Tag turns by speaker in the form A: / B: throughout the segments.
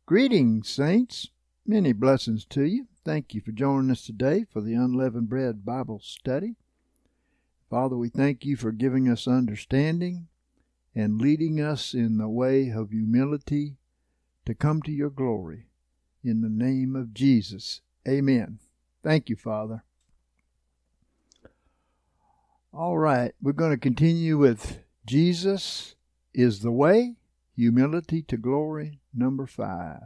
A: Greetings, saints. Many blessings to you. Thank you for joining us today for the Unleavened Bread Bible Study. Father, we thank you for giving us understanding and leading us in the way of humility to come to your glory. In the name of Jesus, amen. Thank you, Father. All right, we're going to continue with Jesus is the way, humility to glory, number 5.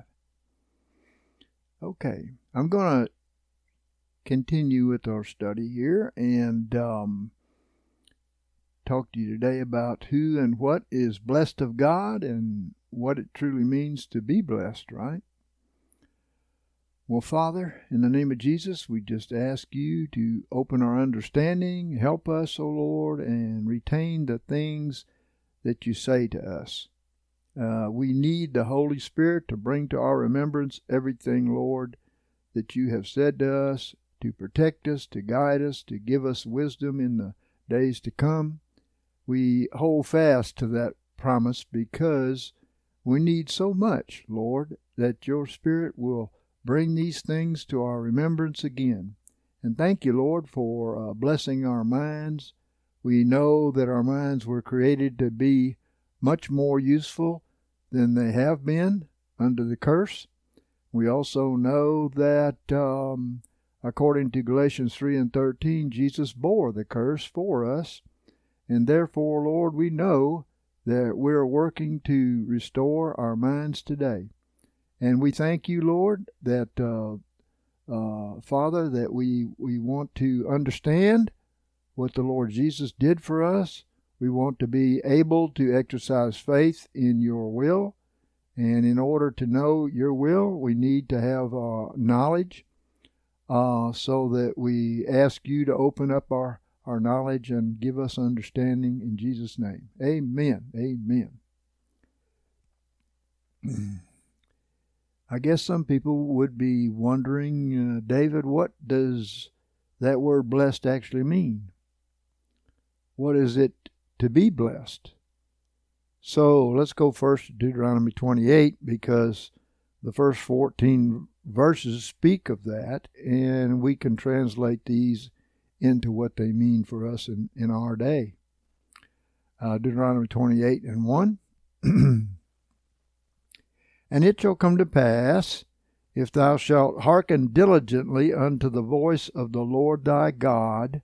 A: Okay, I'm going to continue with our study here and talk to you today about who and what is blessed of God and what it truly means to be blessed, right? Well, Father, in the name of Jesus, we just ask you to open our understanding, help us, O Lord, and retain the things that you say to us. We need the Holy Spirit to bring to our remembrance everything, Lord, that you have said to us, to protect us, to guide us, to give us wisdom in the days to come. We hold fast to that promise because we need so much, Lord, that your Spirit will bring these things to our remembrance again. And thank you, Lord, for blessing our minds. We know that our minds were created to be much more useful than they have been under the curse. We also know that according to Galatians 3:13, Jesus bore the curse for us. And therefore, Lord, we know that we're working to restore our minds today. And we thank you, Lord, that, Father, that we want to understand what the Lord Jesus did for us. We want to be able to exercise faith in your will. And in order to know your will, we need to have knowledge, so that we ask you to open up our knowledge and give us understanding in Jesus' name. Amen. Amen. I guess some people would be wondering, David, what does that word blessed actually mean? What is it to be blessed? So let's go first to Deuteronomy 28, because the first 14 verses speak of that, and we can translate these into what they mean for us in our day. Deuteronomy 28:1. And it shall come to pass, if thou shalt hearken diligently unto the voice of the Lord thy God.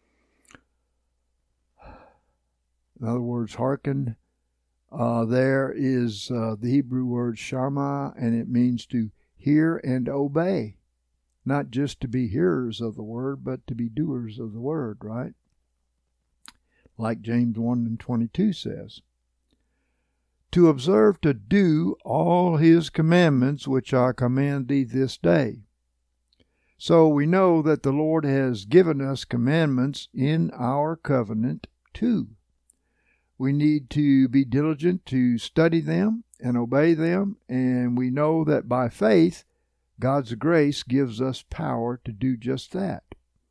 A: In other words, hearken. There is the Hebrew word shama, and it means to hear and obey. Not just to be hearers of the word, but to be doers of the word, right? Like James 1:22 says. To observe to do all his commandments which I command thee this day. So we know that the Lord has given us commandments in our covenant too. We need to be diligent to study them and obey them, and we know that by faith, God's grace gives us power to do just that.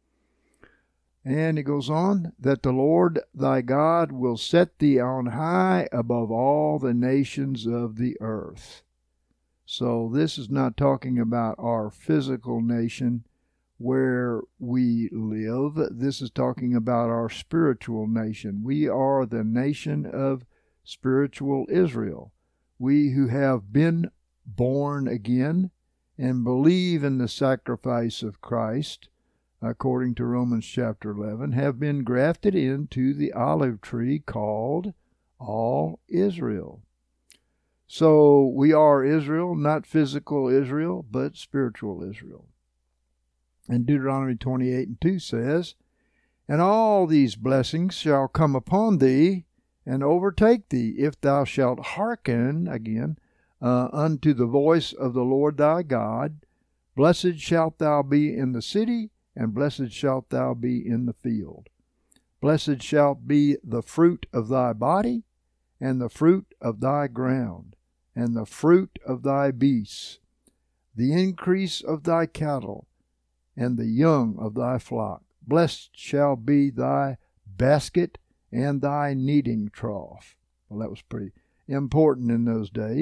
A: And it goes on, that the Lord thy God will set thee on high above all the nations of the earth. So this is not talking about our physical nation where we live. This is talking about our spiritual nation. We are the nation of spiritual Israel. We who have been born again and believe in the sacrifice of Christ, according to Romans chapter 11, have been grafted into the olive tree called all Israel. So we are Israel, not physical Israel, but spiritual Israel. And Deuteronomy 28:2 says, And all these blessings shall come upon thee and overtake thee, if thou shalt hearken, again, unto the voice of the Lord thy God. Blessed shalt thou be in the city, and blessed shalt thou be in the field. Blessed shalt be the fruit of thy body, and the fruit of thy ground, and the fruit of thy beasts, the increase of thy cattle, and the young of thy flock. Blessed shall be thy basket and thy kneading trough. Well, that was pretty important in those days.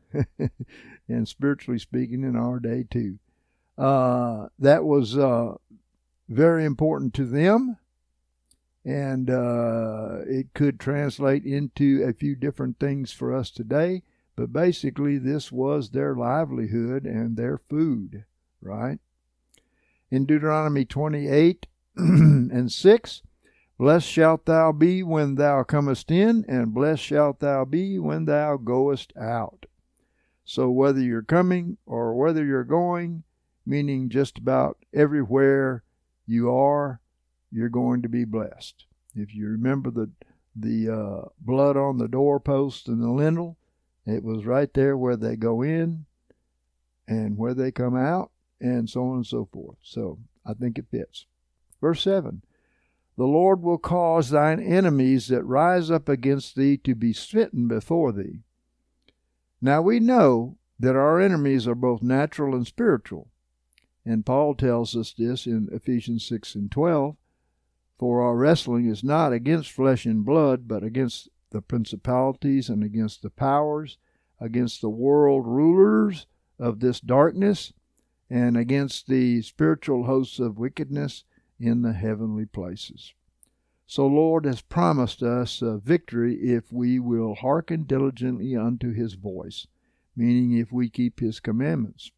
A: and spiritually speaking in our day too. That was very important to them, and it could translate into a few different things for us today, but basically this was their livelihood and their food, right? In Deuteronomy 28 and 6, blessed shalt thou be when thou comest in, and blessed shalt thou be when thou goest out. So whether you're coming or whether you're going, meaning just about everywhere you are, you're going to be blessed. If you remember the blood on the doorpost and the lintel, it was right there where they go in and where they come out, and so on and so forth. So I think it fits. Verse 7, the Lord will cause thine enemies that rise up against thee to be smitten before thee. Now we know that our enemies are both natural and spiritual. And Paul tells us this in Ephesians 6 and 12. For our wrestling is not against flesh and blood, but against the principalities and against the powers, against the world rulers of this darkness, and against the spiritual hosts of wickedness in the heavenly places. So Lord has promised us victory if we will hearken diligently unto his voice, meaning if we keep his commandments.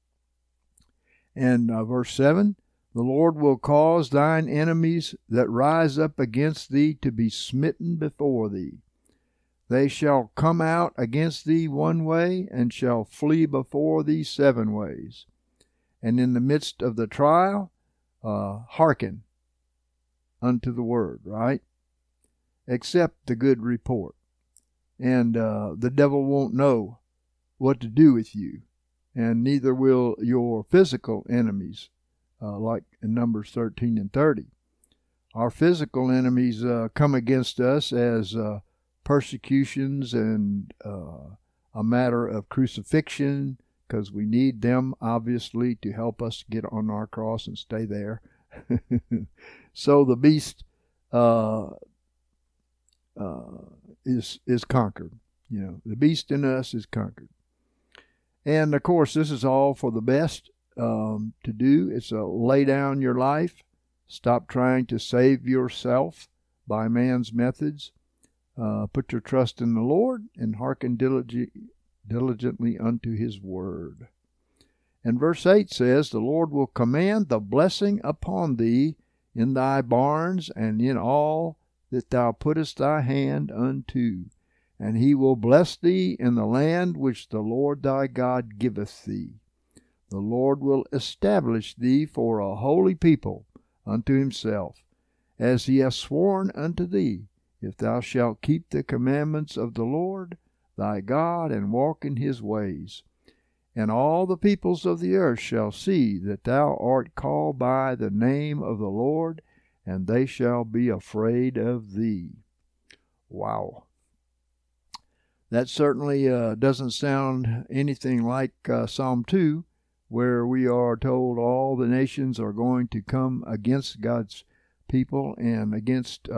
A: And verse 7, the Lord will cause thine enemies that rise up against thee to be smitten before thee. They shall come out against thee one way, and shall flee before thee 7 ways. And in the midst of the trial, hearken unto the word, right? Accept the good report. And the devil won't know what to do with you. And neither will your physical enemies, like in Numbers 13 and 30. Our physical enemies come against us as persecutions and a matter of crucifixion, because we need them, obviously, to help us get on our cross and stay there. So the beast is conquered. You know, the beast in us is conquered. And, of course, this is all for the best to do. It's a lay down your life. Stop trying to save yourself by man's methods. Put your trust in the Lord and hearken diligently unto his word. And verse 8 says, the Lord will command the blessing upon thee in thy barns and in all that thou puttest thy hand unto. And he will bless thee in the land which the Lord thy God giveth thee. The Lord will establish thee for a holy people unto himself, as he hath sworn unto thee, if thou shalt keep the commandments of the Lord thy God, and walk in his ways. And all the peoples of the earth shall see that thou art called by the name of the Lord, and they shall be afraid of thee. Wow. That certainly doesn't sound anything like Psalm 2, where we are told all the nations are going to come against God's people and against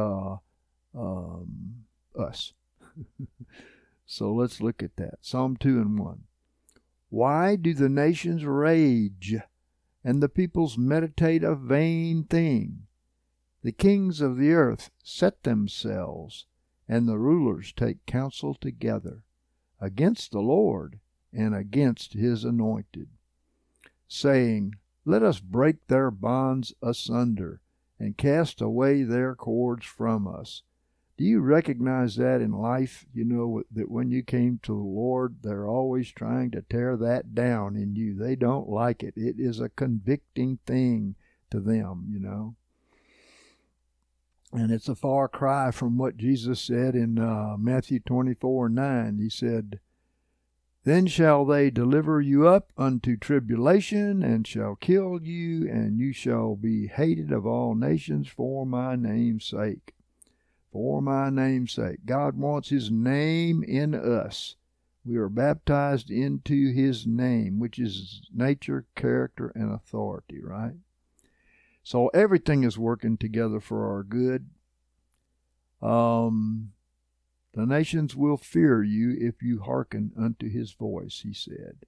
A: us. So let's look at that. Psalm 2 and 1. Why do the nations rage, and the peoples meditate a vain thing? The kings of the earth set themselves, and the rulers take counsel together against the Lord and against his anointed, saying, let us break their bonds asunder and cast away their cords from us. Do you recognize that in life? You know that when you came to the Lord, they're always trying to tear that down in you. They don't like it. It is a convicting thing to them, you know. And it's a far cry from what Jesus said in Matthew 24:9. He said, then shall they deliver you up unto tribulation, and shall kill you, and you shall be hated of all nations for my name's sake. For my name's sake. God wants his name in us. We are baptized into his name, which is nature, character, and authority, right? So everything is working together for our good. The nations will fear you if you hearken unto his voice, he said.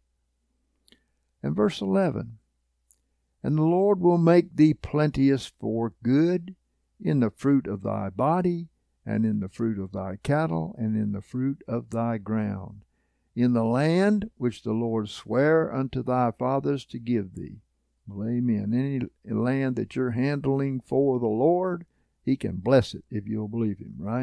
A: And verse 11, and the Lord will make thee plenteous for good in the fruit of thy body, and in the fruit of thy cattle, and in the fruit of thy ground, in the land which the Lord sware unto thy fathers to give thee. Well, amen. Any land that you're handling for the Lord, he can bless it if you'll believe him, right?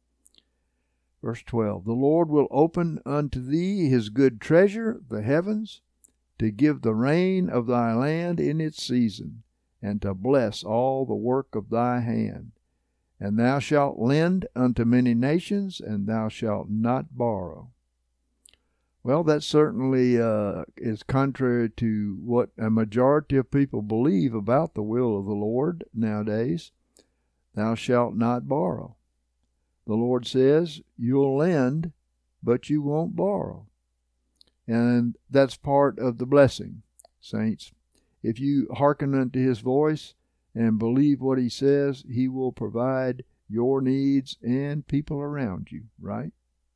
A: Verse 12, the Lord will open unto thee his good treasure, the heavens, to give the rain of thy land in its season, and to bless all the work of thy hand. And thou shalt lend unto many nations, and thou shalt not borrow. Well, that certainly is contrary to what a majority of people believe about the will of the Lord nowadays. Thou shalt not borrow. The Lord says you'll lend, but you won't borrow. And that's part of the blessing, saints. If you hearken unto his voice and believe what he says, he will provide your needs and people around you, right?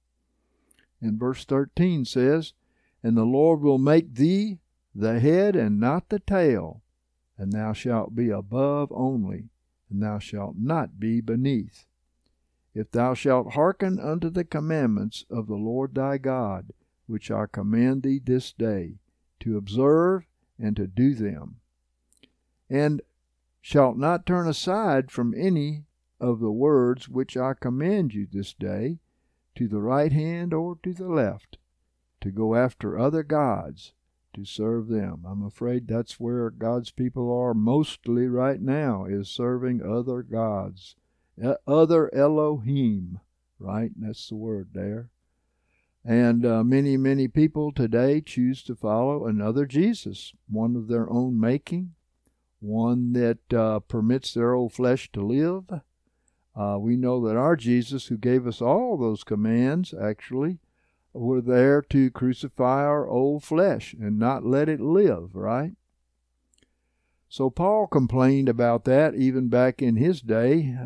A: And verse 13 says, and the Lord will make thee the head and not the tail, and thou shalt be above only, and thou shalt not be beneath. If thou shalt hearken unto the commandments of the Lord thy God, which I command thee this day, to observe and to do them, and shalt not turn aside from any of the words which I command you this day, to the right hand or to the left, to go after other gods, to serve them. I'm afraid that's where God's people are mostly right now, is serving other gods, other Elohim, right? That's the word there. And many people today choose to follow another Jesus, one of their own making, one that permits their old flesh to live. We know that our Jesus, who gave us all those commands, actually, were there to crucify our old flesh and not let it live, right? So Paul complained about that even back in his day,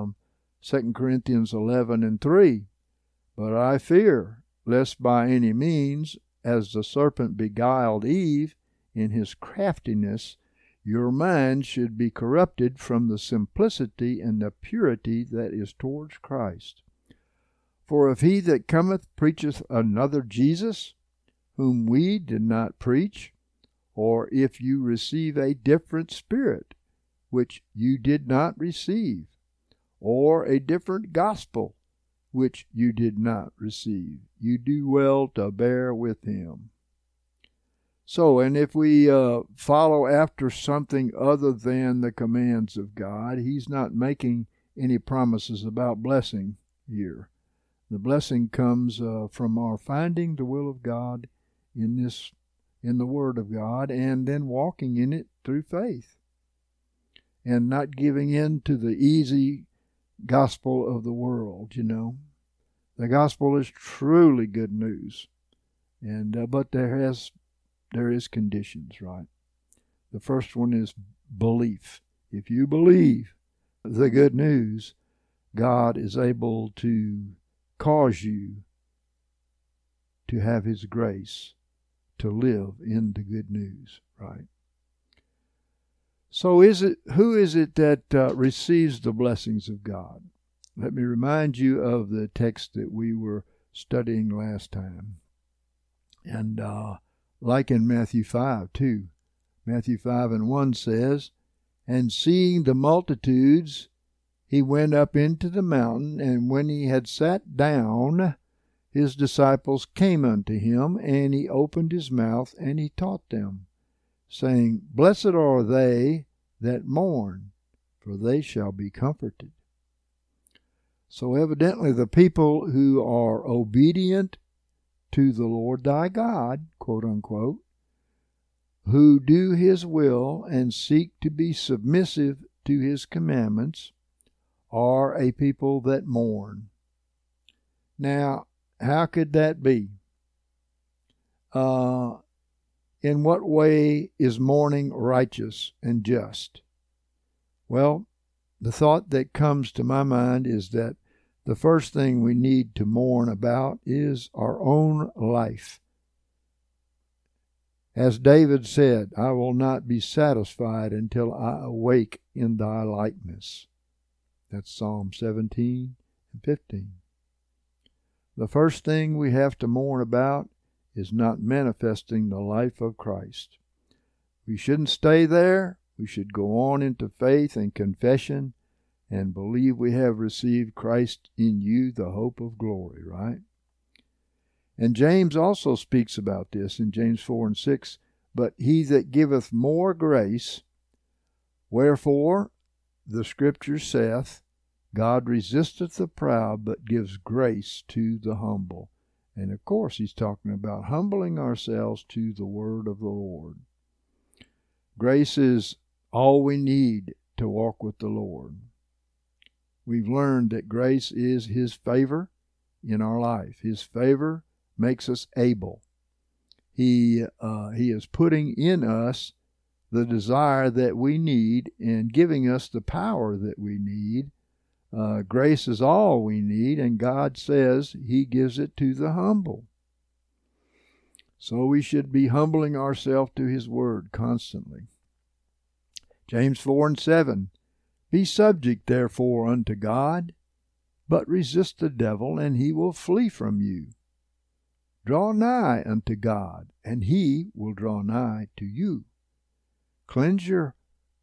A: 2 Corinthians 11:3. But I fear, lest by any means, as the serpent beguiled Eve in his craftiness, your mind should be corrupted from the simplicity and the purity that is towards Christ. For if he that cometh preacheth another Jesus, whom we did not preach, or if you receive a different spirit, which you did not receive, or a different gospel, which you did not receive, you do well to bear with him. So, and if we follow after something other than the commands of God, he's not making any promises about blessing here. The blessing comes from our finding the will of God in the Word of God, and then walking in it through faith, and not giving in to the easy gospel of the world, you know. The gospel is truly good news, and but there is conditions, right? The first one is belief. If you believe the good news, God is able to cause you to have his grace to live in the good news, right? So who is it that receives the blessings of God? Let me remind you of the text that we were studying last time. And like in Matthew 5 too. Matthew 5:1 says, and seeing the multitudes, he went up into the mountain, and when he had sat down, his disciples came unto him, and he opened his mouth, and he taught them, saying, blessed are they that mourn, for they shall be comforted. So evidently the people who are obedient to the Lord thy God, quote unquote, who do his will and seek to be submissive to his commandments, are a people that mourn. Now, how could that be? In what way is mourning righteous and just? Well, the thought that comes to my mind is that The first thing we need to mourn about is our own life. As David said, I will not be satisfied until I awake in thy likeness. That's Psalm 17 and 15. The first thing we have to mourn about is not manifesting the life of Christ. We shouldn't stay there. We should go on into faith and confession and believe we have received Christ in you, the hope of glory, right? And James also speaks about this in James 4 and 6. But he that giveth more grace, wherefore the Scripture saith, God resisteth the proud, but gives grace to the humble. And of course he's talking about humbling ourselves to the word of the Lord. Grace is all we need to walk with the Lord. We've learned that grace is his favor in our life. His favor makes us able. He is putting in us the desire that we need and giving us the power that we need. Grace is all we need, and God says he gives it to the humble. So we should be humbling ourselves to his word constantly. James 4 and 7, Be subject therefore unto God, but resist the devil, and he will flee from you. Draw nigh unto God, and he will draw nigh to you. Cleanse your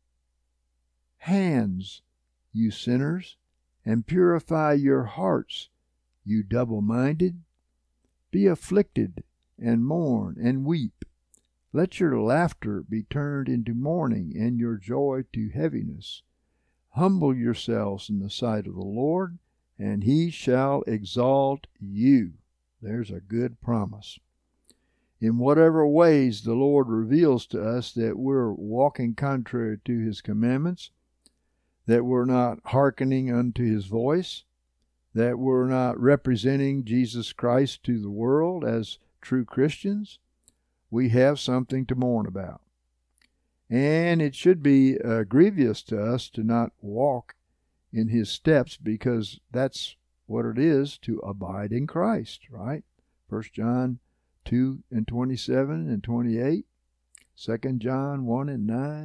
A: hands, you sinners, and purify your hearts, you double-minded. Be afflicted, and mourn, and weep. Let your laughter be turned into mourning, and your joy to heaviness. Humble yourselves in the sight of the Lord, and he shall exalt you. There's a good promise. In whatever ways the Lord reveals to us that we're walking contrary to his commandments, that we're not hearkening unto his voice, that we're not representing Jesus Christ to the world as true Christians, we have something to mourn about. And it should be grievous to us to not walk in his steps, because that's what it is to abide in Christ, right? 1 John 2 and 27 and 28, 2 John 1 and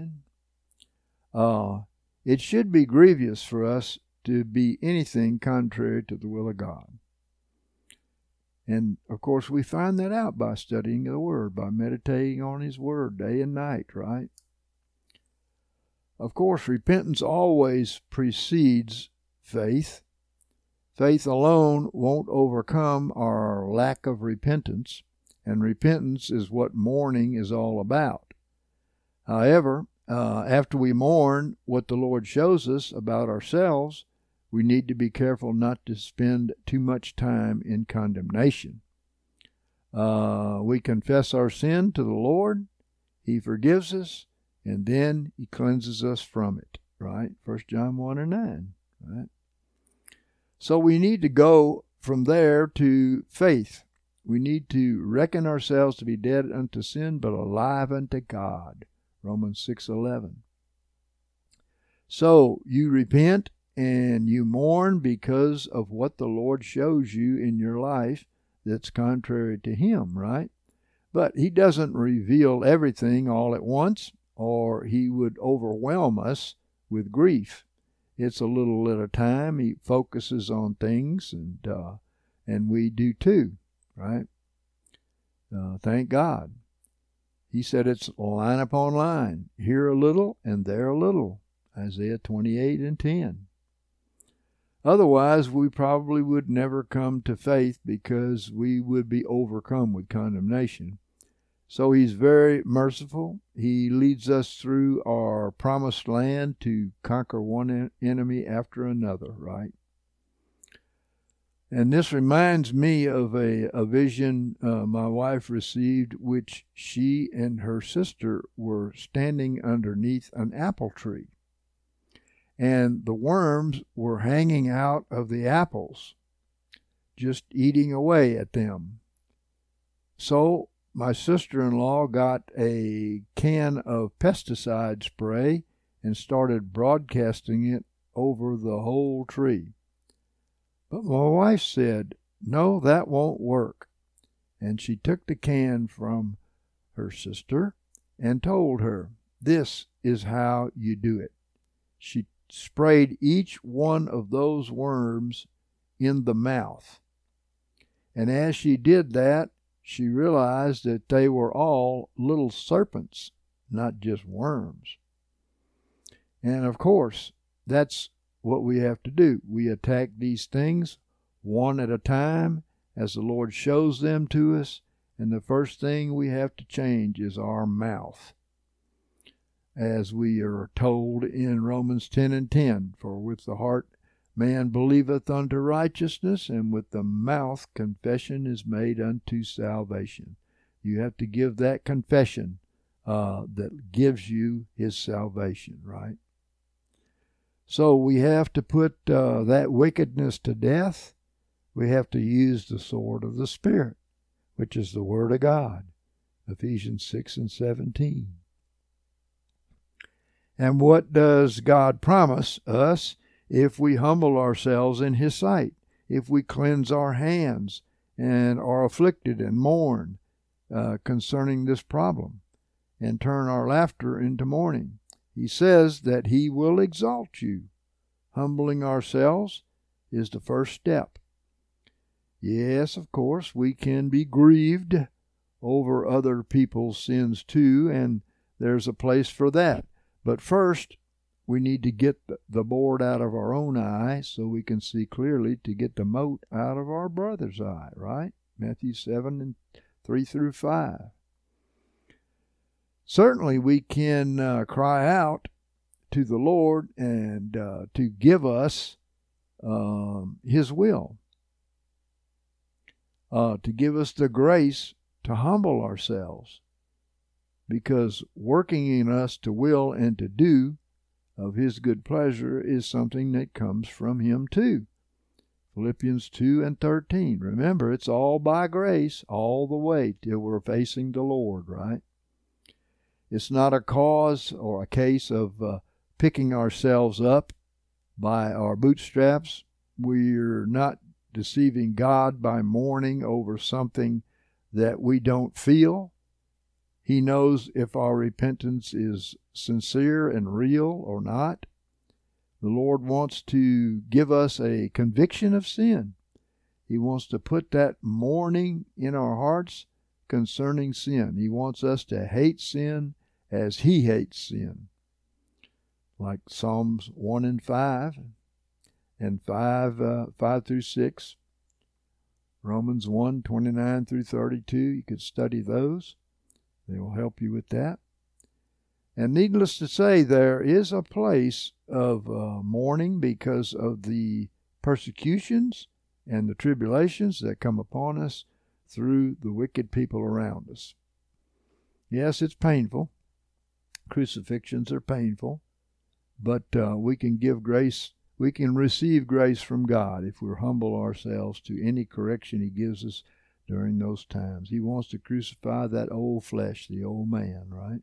A: 9. It should be grievous for us to be anything contrary to the will of God. And, of course, we find that out by studying the Word, by meditating on his Word day and night, right? Of course, repentance always precedes faith. Faith alone won't overcome our lack of repentance, and repentance is what mourning is all about. However, after we mourn what the Lord shows us about ourselves, we need to be careful not to spend too much time in condemnation. We confess our sin to the Lord, he forgives us, and then he cleanses us from it, right? 1 John 1 and 9, right? So we need to go from there to faith. We need to reckon ourselves to be dead unto sin, but alive unto God. Romans 6:11. So you repent and you mourn because of what the Lord shows you in your life that's contrary to him, right? But he doesn't reveal everything all at once, or he would overwhelm us with grief. It's a little at a time. He focuses on things, and we do too, right? Thank God. He said it's line upon line, here a little and there a little, Isaiah 28 and 10. Otherwise, we probably would never come to faith because we would be overcome with condemnation. So he's very merciful. He leads us through our promised land to conquer one enemy after another, right? And this reminds me of a vision my wife received, which she and her sister were standing underneath an apple tree. And the worms were hanging out of the apples, just eating away at them. So my sister-in-law got a can of pesticide spray and started broadcasting it over the whole tree. But my wife said, "No, that won't work." And she took the can from her sister and told her, "This is how you do it." She sprayed each one of those worms in the mouth. And as she did that, she realized that they were all little serpents, not just worms. And of course, that's what we have to do. We attack these things one at a time as the Lord shows them to us. And the first thing we have to change is our mouth. As we are told in Romans 10:10, "For with the heart man believeth unto righteousness, and with the mouth confession is made unto salvation." You have to give that confession that gives you his salvation, right? So we have to put that wickedness to death. We have to use the sword of the Spirit, which is the Word of God, Ephesians 6:17. And what does God promise us if we humble ourselves in his sight, if we cleanse our hands and are afflicted and mourn concerning this problem, and turn our laughter into mourning? He says that he will exalt you. Humbling ourselves is the first step. Yes, of course, we can be grieved over other people's sins too, and there's a place for that. But first, we need to get the board out of our own eye so we can see clearly to get the mote out of our brother's eye, right? Matthew 7:3-5. Certainly we can cry out to the Lord and to give us his will, to give us the grace to humble ourselves, because working in us to will and to do of his good pleasure is something that comes from him too. Philippians 2:13. Remember, it's all by grace all the way till we're facing the Lord, right? It's not a cause or a case of picking ourselves up by our bootstraps. We're not deceiving God by mourning over something that we don't feel. He knows if our repentance is sincere and real or not. The Lord wants to give us a conviction of sin. He wants to put that mourning in our hearts concerning sin. He wants us to hate sin as he hates sin. Like Psalms 1:5 and 5:5-6. Romans 1:29-32. You could study those. They will help you with that. And needless to say, there is a place of mourning because of the persecutions and the tribulations that come upon us through the wicked people around us. Yes, it's painful. Crucifixions are painful. But we can give grace, we can receive grace from God if we humble ourselves to any correction he gives us during those times. He wants to crucify that old flesh, the old man, right?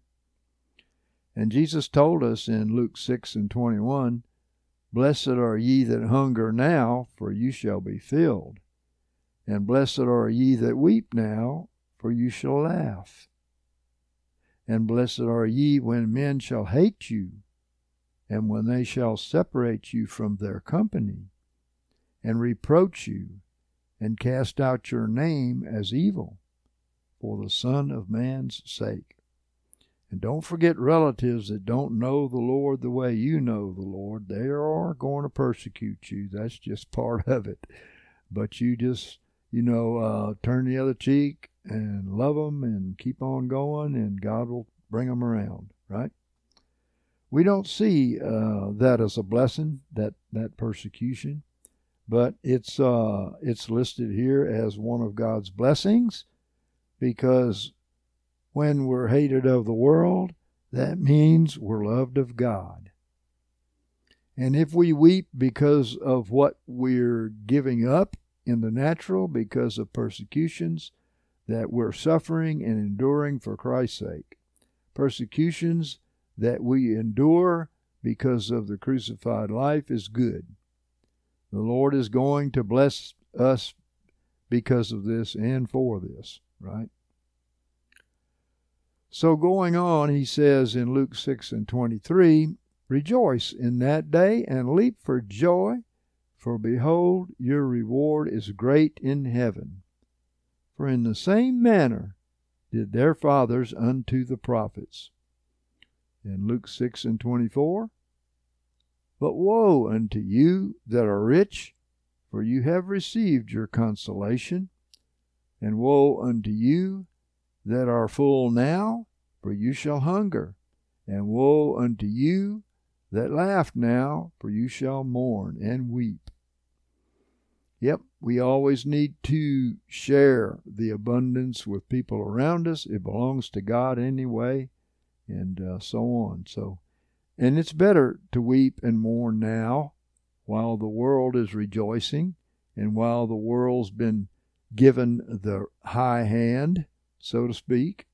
A: And Jesus told us in Luke 6:21, "Blessed are ye that hunger now, for you shall be filled. And blessed are ye that weep now, for you shall laugh. And blessed are ye when men shall hate you, and when they shall separate you from their company, and reproach you, and cast out your name as evil, for the Son of Man's sake." And don't forget relatives that don't know the Lord the way you know the Lord. They are going to persecute you. That's just part of it. But you just, turn the other cheek and love them and keep on going, and God will bring them around, right? We don't see that as a blessing, that persecution, but it's listed here as one of God's blessings, because when we're hated of the world, that means we're loved of God. And if we weep because of what we're giving up in the natural, because of persecutions that we're suffering and enduring for Christ's sake, persecutions that we endure because of the crucified life is good. The Lord is going to bless us because of this and for this, right? So going on, he says in Luke 6:23, rejoice in that day and leap for joy, for behold, your reward is great in heaven. For in the same manner did their fathers unto the prophets. In Luke 6:24, but woe unto you that are rich, for you have received your consolation. And woe unto you that are full now, for you shall hunger. And woe unto you that laugh now, for you shall mourn and weep. Yep, we always need to share the abundance with people around us. It belongs to God anyway, and so on. And it's better to weep and mourn now while the world is rejoicing and while the world's been given the high hand, so to speak.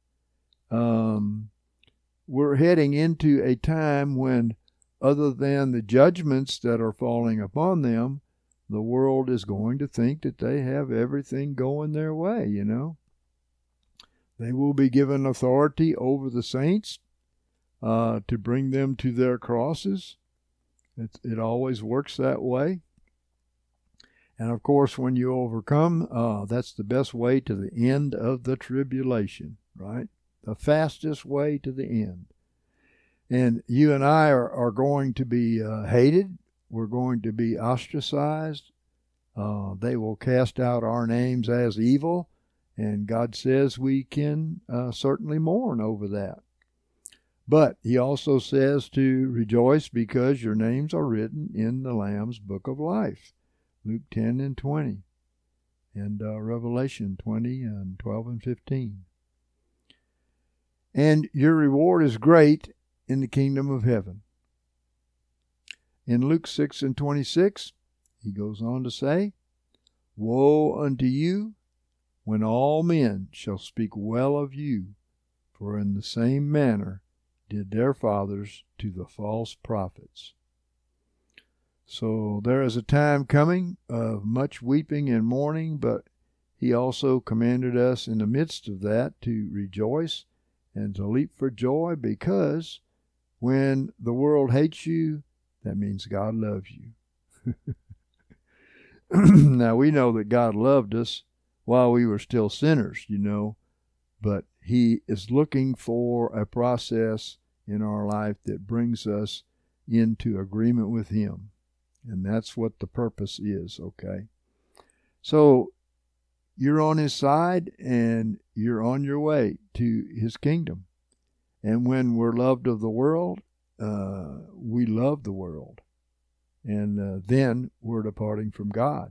A: We're heading into a time when, other than the judgments that are falling upon them, the world is going to think that they have everything going their way, you know. They will be given authority over the saints to bring them to their crosses. It always works that way. And of course, when you overcome, that's the best way to the end of the tribulation, right? The fastest way to the end. And you and I are going to be hated. We're going to be ostracized. They will cast out our names as evil. And God says we can certainly mourn over that. But he also says to rejoice because your names are written in the Lamb's book of life. Luke 10:20. And Revelation 20:12-15. And your reward is great in the kingdom of heaven. In Luke 6:26, he goes on to say, woe unto you when all men shall speak well of you, for in the same manner did their fathers to the false prophets. So there is a time coming of much weeping and mourning, but he also commanded us in the midst of that to rejoice and to leap for joy, because when the world hates you, that means God loves you. Now, we know that God loved us while we were still sinners, you know, but he is looking for a process in our life that brings us into agreement with him. And that's what the purpose is, okay? So you're on his side and you're on your way to his kingdom. And when we're loved of the world, we love the world. And then we're departing from God.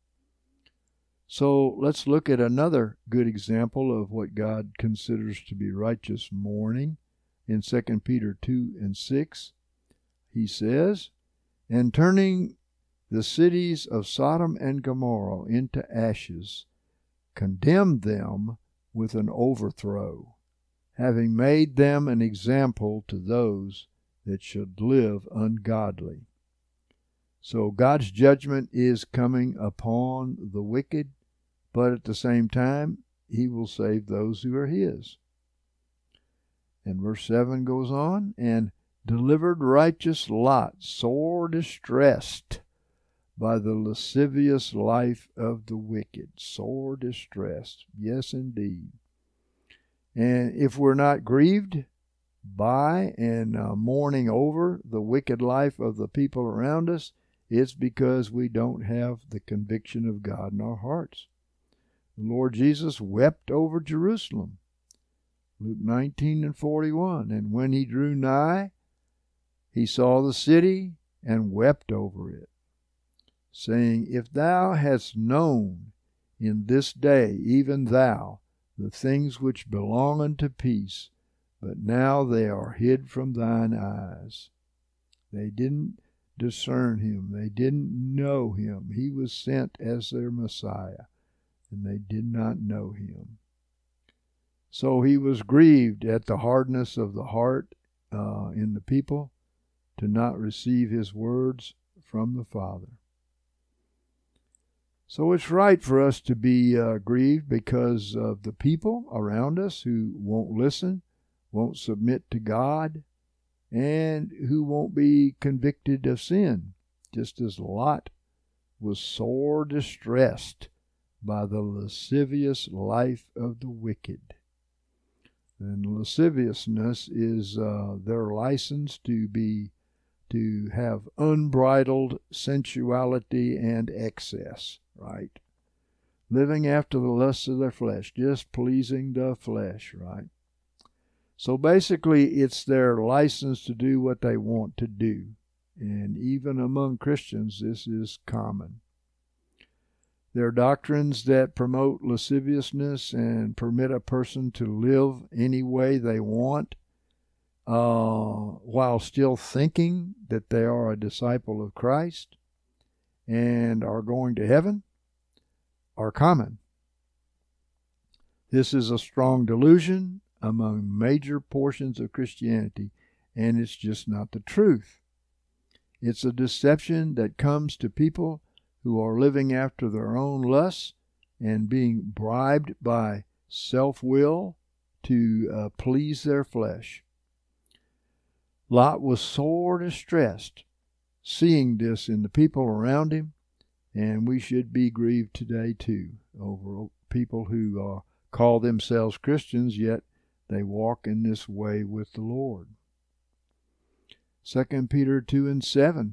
A: So let's look at another good example of what God considers to be righteous mourning. In 2 Peter 2:6, he says, and turning the cities of Sodom and Gomorrah into ashes, condemned them with an overthrow, having made them an example to those that should live ungodly. So God's judgment is coming upon the wicked, but at the same time, he will save those who are his. And verse 7 goes on, and delivered righteous Lot, sore distressed by the lascivious life of the wicked. Sore distressed. Yes, indeed. And if we're not grieved by and mourning over the wicked life of the people around us, it's because we don't have the conviction of God in our hearts. The Lord Jesus wept over Jerusalem. Luke 19:41. And when he drew nigh, he saw the city and wept over it, saying, if thou hadst known in this day, even thou, the things which belong unto peace, but now they are hid from thine eyes. They didn't discern him. They didn't know him. He was sent as their Messiah, and they did not know him. So he was grieved at the hardness of the heart in the people to not receive his words from the Father. So it's right for us to be grieved because of the people around us who won't listen, won't submit to God, and who won't be convicted of sin, just as Lot was sore distressed by the lascivious life of the wicked. And lasciviousness is their license to have unbridled sensuality and excess, right? Living after the lusts of their flesh, just pleasing the flesh, right? So basically, it's their license to do what they want to do. And even among Christians, this is common. There are doctrines that promote lasciviousness and permit a person to live any way they want, while still thinking that they are a disciple of Christ and are going to heaven, are common. This is a strong delusion among major portions of Christianity, and it's just not the truth. It's a deception that comes to people who are living after their own lusts and being bribed by self-will to please their flesh. Lot was sore distressed seeing this in the people around him, and we should be grieved today too over people who call themselves Christians, yet they walk in this way with the Lord. 2 Peter 2:7.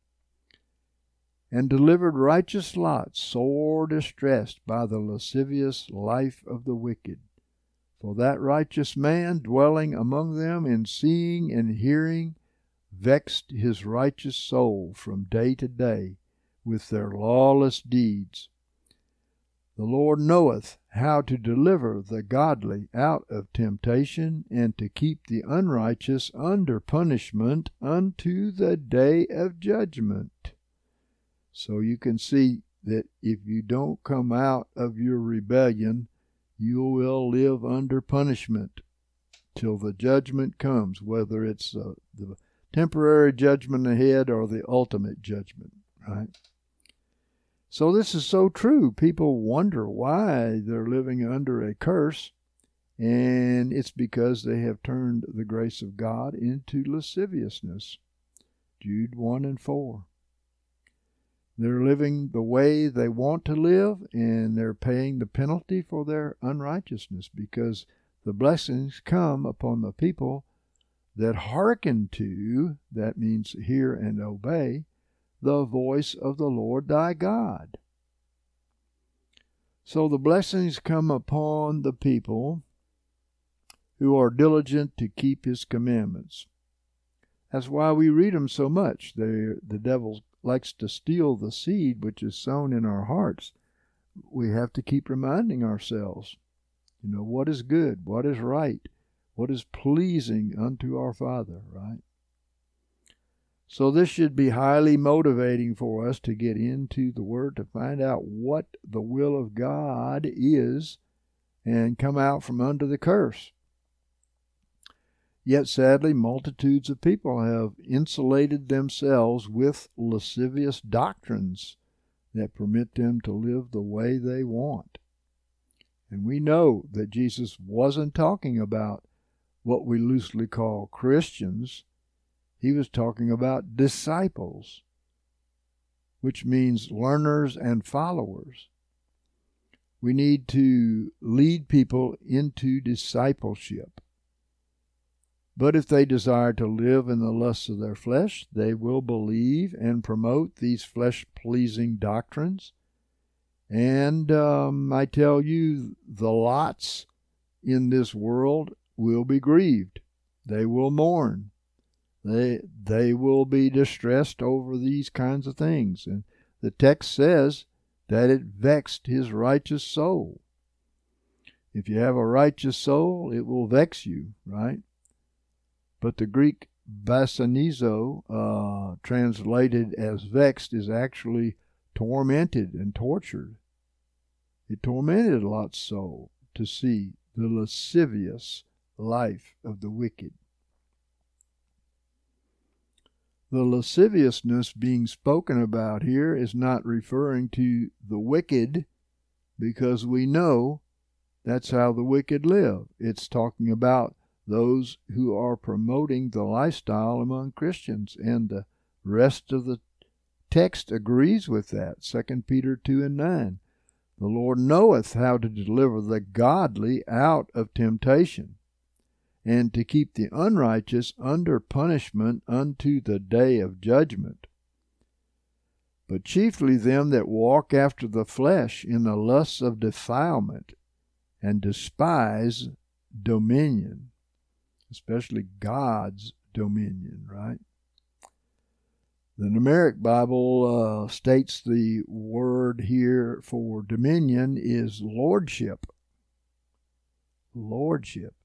A: And delivered righteous Lot, sore distressed by the lascivious life of the wicked. For that righteous man, dwelling among them in seeing and hearing, vexed his righteous soul from day to day with their lawless deeds. The Lord knoweth how to deliver the godly out of temptation, and to keep the unrighteous under punishment unto the day of judgment. So you can see that if you don't come out of your rebellion, you will live under punishment till the judgment comes, whether it's the temporary judgment ahead or the ultimate judgment, right? So this is so true. People wonder why they're living under a curse, and it's because they have turned the grace of God into lasciviousness. Jude 1:4. They're living the way they want to live, and they're paying the penalty for their unrighteousness, because the blessings come upon the people that hearken to, that means hear and obey, the voice of the Lord thy God. So the blessings come upon the people who are diligent to keep his commandments. That's why we read them so much. The devil likes to steal the seed which is sown in our hearts. We have to keep reminding ourselves, what is good, what is right, what is pleasing unto our Father, right? So this should be highly motivating for us to get into the Word, to find out what the will of God is and come out from under the curse. Yet sadly, multitudes of people have insulated themselves with lascivious doctrines that permit them to live the way they want. And we know that Jesus wasn't talking about what we loosely call Christians. He was talking about disciples, which means learners and followers. We need to lead people into discipleship. But if they desire to live in the lusts of their flesh, they will believe and promote these flesh-pleasing doctrines. And I tell you, the lots in this world will be grieved. They will mourn. They will be distressed over these kinds of things. And the text says that it vexed his righteous soul. If you have a righteous soul, it will vex you, right? But the Greek basanizo, translated as vexed, is actually tormented and tortured. It tormented Lot's soul to see the lascivious life of the wicked. The lasciviousness being spoken about here is not referring to the wicked, because we know that's how the wicked live. It's talking about those who are promoting the lifestyle among Christians, and the rest of the text agrees with that. 2 Peter 2:9. The Lord knoweth how to deliver the godly out of temptation, and to keep the unrighteous under punishment unto the day of judgment. But chiefly them that walk after the flesh in the lusts of defilement, and despise dominion, especially God's dominion, right? The Numeric Bible states the word here for dominion is lordship. Lordship.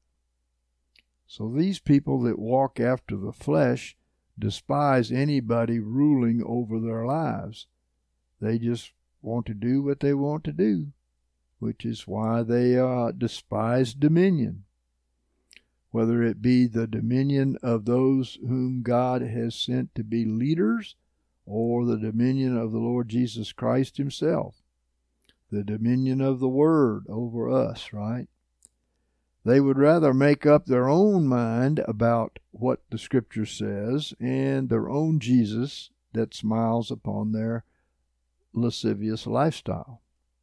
A: So these people that walk after the flesh despise anybody ruling over their lives. They just want to do what they want to do, which is why they despise dominion. Whether it be the dominion of those whom God has sent to be leaders, or the dominion of the Lord Jesus Christ himself, the dominion of the Word over us, right? They would rather make up their own mind about what the Scripture says and their own Jesus that smiles upon their lascivious lifestyle.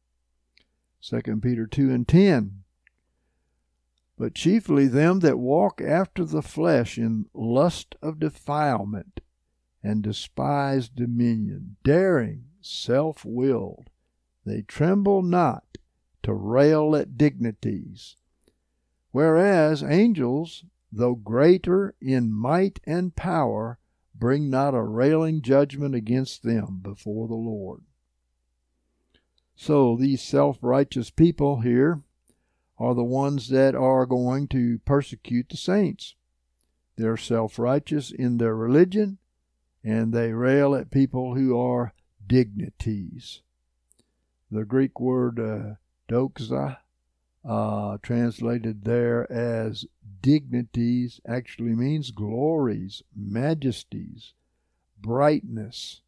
A: 2 Peter 2:10. But chiefly them that walk after the flesh in lust of defilement, and despise dominion, daring, self-willed, they tremble not to rail at dignities. Whereas angels, though greater in might and power, bring not a railing judgment against them before the Lord. So these self-righteous people here are the ones that are going to persecute the saints. They're self-righteous in their religion, and they rail at people who are dignities. The Greek word doxa, translated there as dignities, actually means glories, majesties, brightness.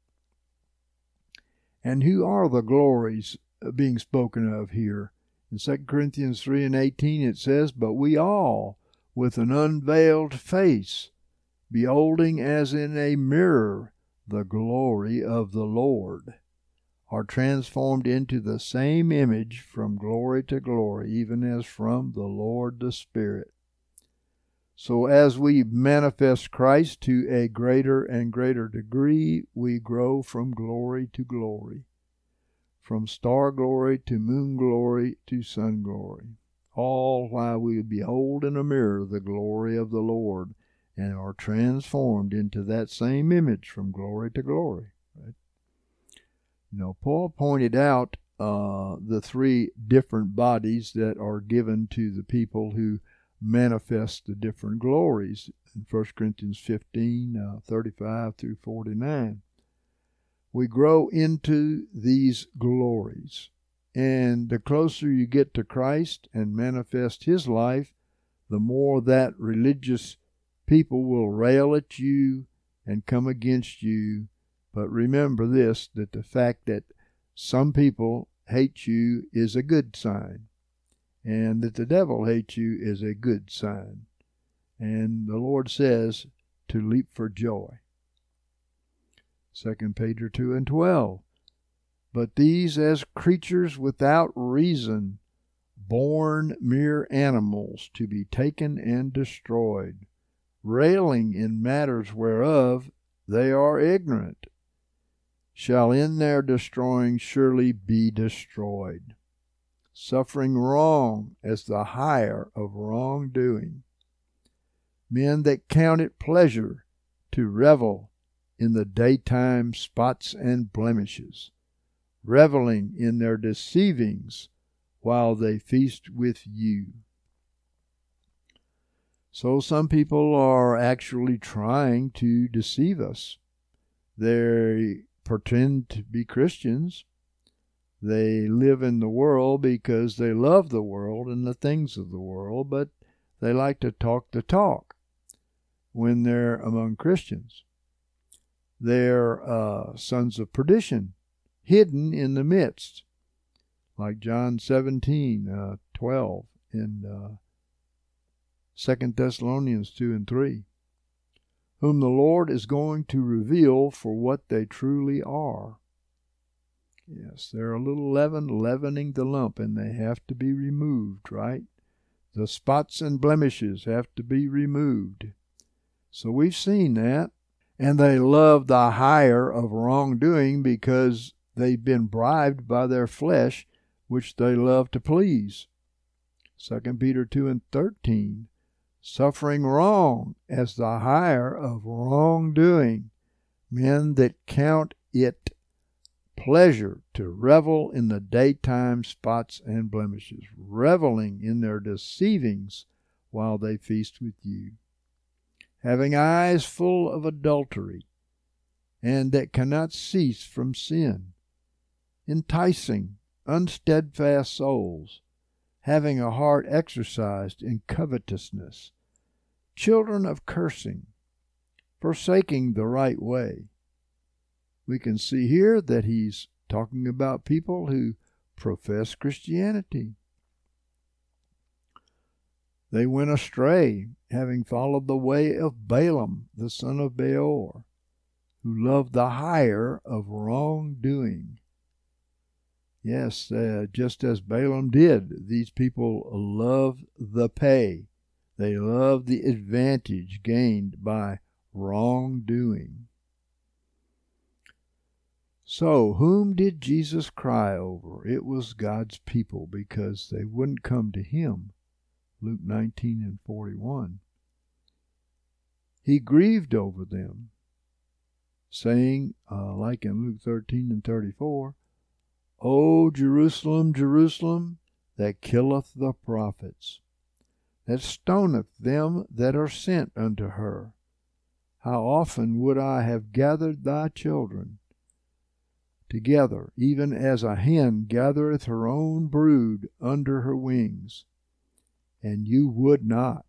A: And who are the glories being spoken of here? In 2 Corinthians 3:18 it says, But we all, with an unveiled face, beholding as in a mirror the glory of the Lord, are transformed into the same image from glory to glory, even as from the Lord the Spirit. So as we manifest Christ to a greater and greater degree, we grow from glory to glory, from star glory to moon glory to sun glory, all while we behold in a mirror the glory of the Lord, and are transformed into that same image from glory to glory. Right? You know, Paul pointed out the three different bodies that are given to the people who manifest the different glories in 1 Corinthians 15, 35 through 49. We grow into these glories, and the closer you get to Christ and manifest his life, the more that religious people will rail at you and come against you. But remember this, that the fact that some people hate you is a good sign, and that the devil hates you is a good sign. And the Lord says to leap for joy. 2 Peter 2:12. But these as creatures without reason, born mere animals, to be taken and destroyed, railing in matters whereof they are ignorant, shall in their destroying surely be destroyed, suffering wrong as the hire of wrongdoing. Men that count it pleasure to revel in the daytime spots and blemishes, reveling in their deceivings while they feast with you. So some people are actually trying to deceive us. They pretend to be Christians. They live in the world because they love the world and the things of the world, but they like to talk the talk when they're among Christians. they're sons of perdition, hidden in the midst, like John 17:12 and 2 Thessalonians 2 and 3, whom the Lord is going to reveal for what they truly are. Yes, they're a little leaven leavening the lump, and they have to be removed, right? The spots and blemishes have to be removed. So we've seen that. And they love the hire of wrongdoing because they've been bribed by their flesh, which they love to please. 2 Peter 2 and 13, suffering wrong as the hire of wrongdoing, men that count it pleasure to revel in the daytime spots and blemishes, reveling in their deceivings while they feast with you, having eyes full of adultery, and that cannot cease from sin, enticing unsteadfast souls, having a heart exercised in covetousness, children of cursing, forsaking the right way. We can see here that he's talking about people who profess Christianity. They went astray, having followed the way of Balaam, the son of Beor, who loved the hire of wrongdoing. Yes, just as Balaam did, these people love the pay. They love the advantage gained by wrongdoing. So, whom did Jesus cry over? It was God's people, because they wouldn't come to him. Luke 19 and 41. He grieved over them, saying, like in Luke 13 and 34, O Jerusalem, Jerusalem, that killeth the prophets, that stoneth them that are sent unto her. How often would I have gathered thy children together, even as a hen gathereth her own brood under her wings, and you would not.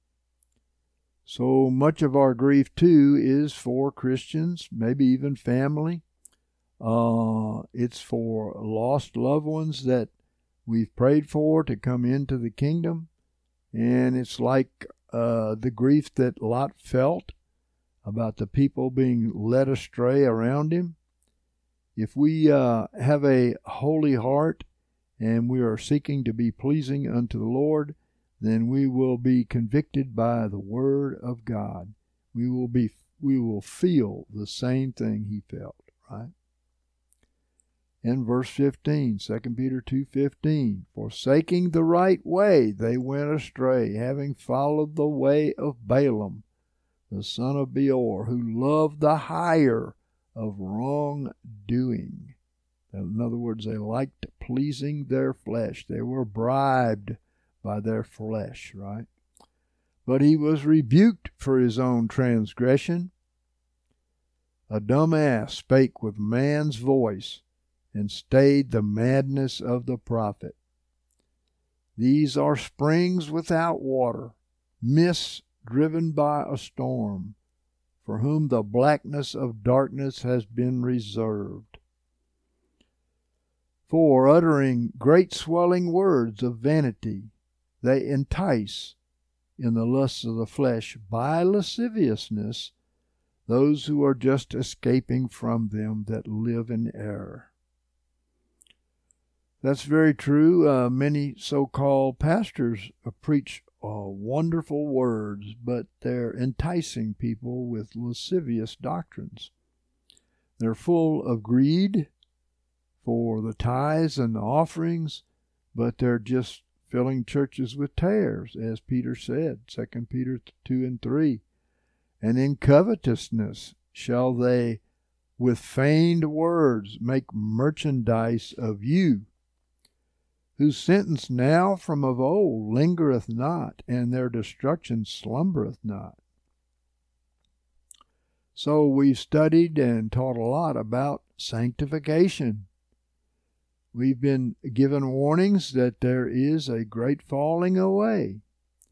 A: So much of our grief, too, is for Christians, maybe even family. It's for lost loved ones that we've prayed for to come into the kingdom. And it's like the grief that Lot felt about the people being led astray around him. If we have a holy heart and we are seeking to be pleasing unto the Lord, then we will be convicted by the Word of God. We will feel the same thing he felt, right? In verse 15, 2 Peter 2:15, forsaking the right way, they went astray, having followed the way of Balaam, the son of Beor, who loved the hire of wrongdoing. In other words, they liked pleasing their flesh. They were bribed by their flesh, right? But he was rebuked for his own transgression. A dumb ass spake with man's voice, and stayed the madness of the prophet. These are springs without water, mists driven by a storm, for whom the blackness of darkness has been reserved. For, uttering great swelling words of vanity, they entice, in the lusts of the flesh, by lasciviousness, those who are just escaping from them that live in error. That's very true. Many so-called pastors preach wonderful words, but they're enticing people with lascivious doctrines. They're full of greed for the tithes and the offerings, but they're just filling churches with tares, as Peter said, 2 Peter 2 and 3. And in covetousness shall they with feigned words make merchandise of you, whose sentence now from of old lingereth not, and their destruction slumbereth not. So we've studied and taught a lot about sanctification. We've been given warnings that there is a great falling away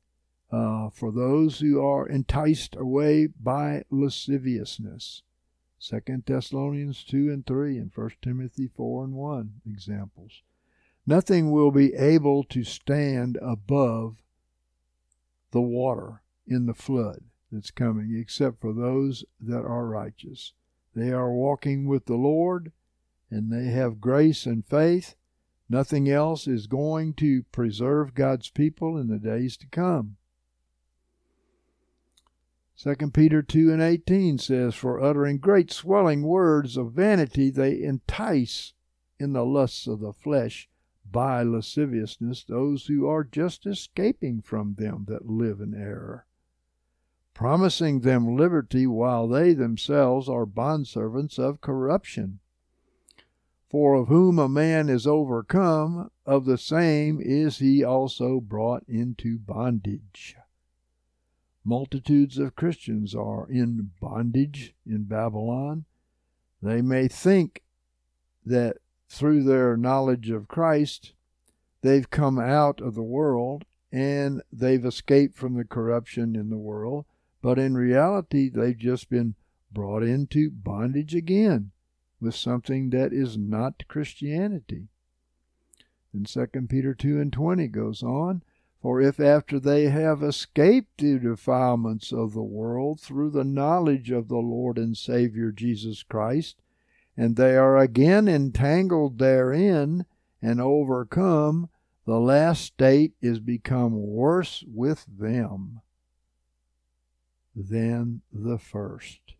A: for those who are enticed away by lasciviousness. 2 Thessalonians 2 and 3 and 1 Timothy 4 and 1 examples. Nothing will be able to stand above the water in the flood that's coming except for those that are righteous. They are walking with the Lord and they have grace and faith. Nothing else is going to preserve God's people in the days to come. 2 Peter 2 and 18 says, "For uttering great swelling words of vanity, they entice in the lusts of the flesh by lasciviousness those who are just escaping from them that live in error, promising them liberty while they themselves are bondservants of corruption. For of whom a man is overcome, of the same is he also brought into bondage." Multitudes of Christians are in bondage in Babylon. They may think that through their knowledge of Christ, they've come out of the world and they've escaped from the corruption in the world, but in reality, they've just been brought into bondage again with something that is not Christianity. And 2 Peter 2 and 20 goes on, "For if after they have escaped the defilements of the world through the knowledge of the Lord and Savior Jesus Christ, and they are again entangled therein and overcome, the last state is become worse with them than the first."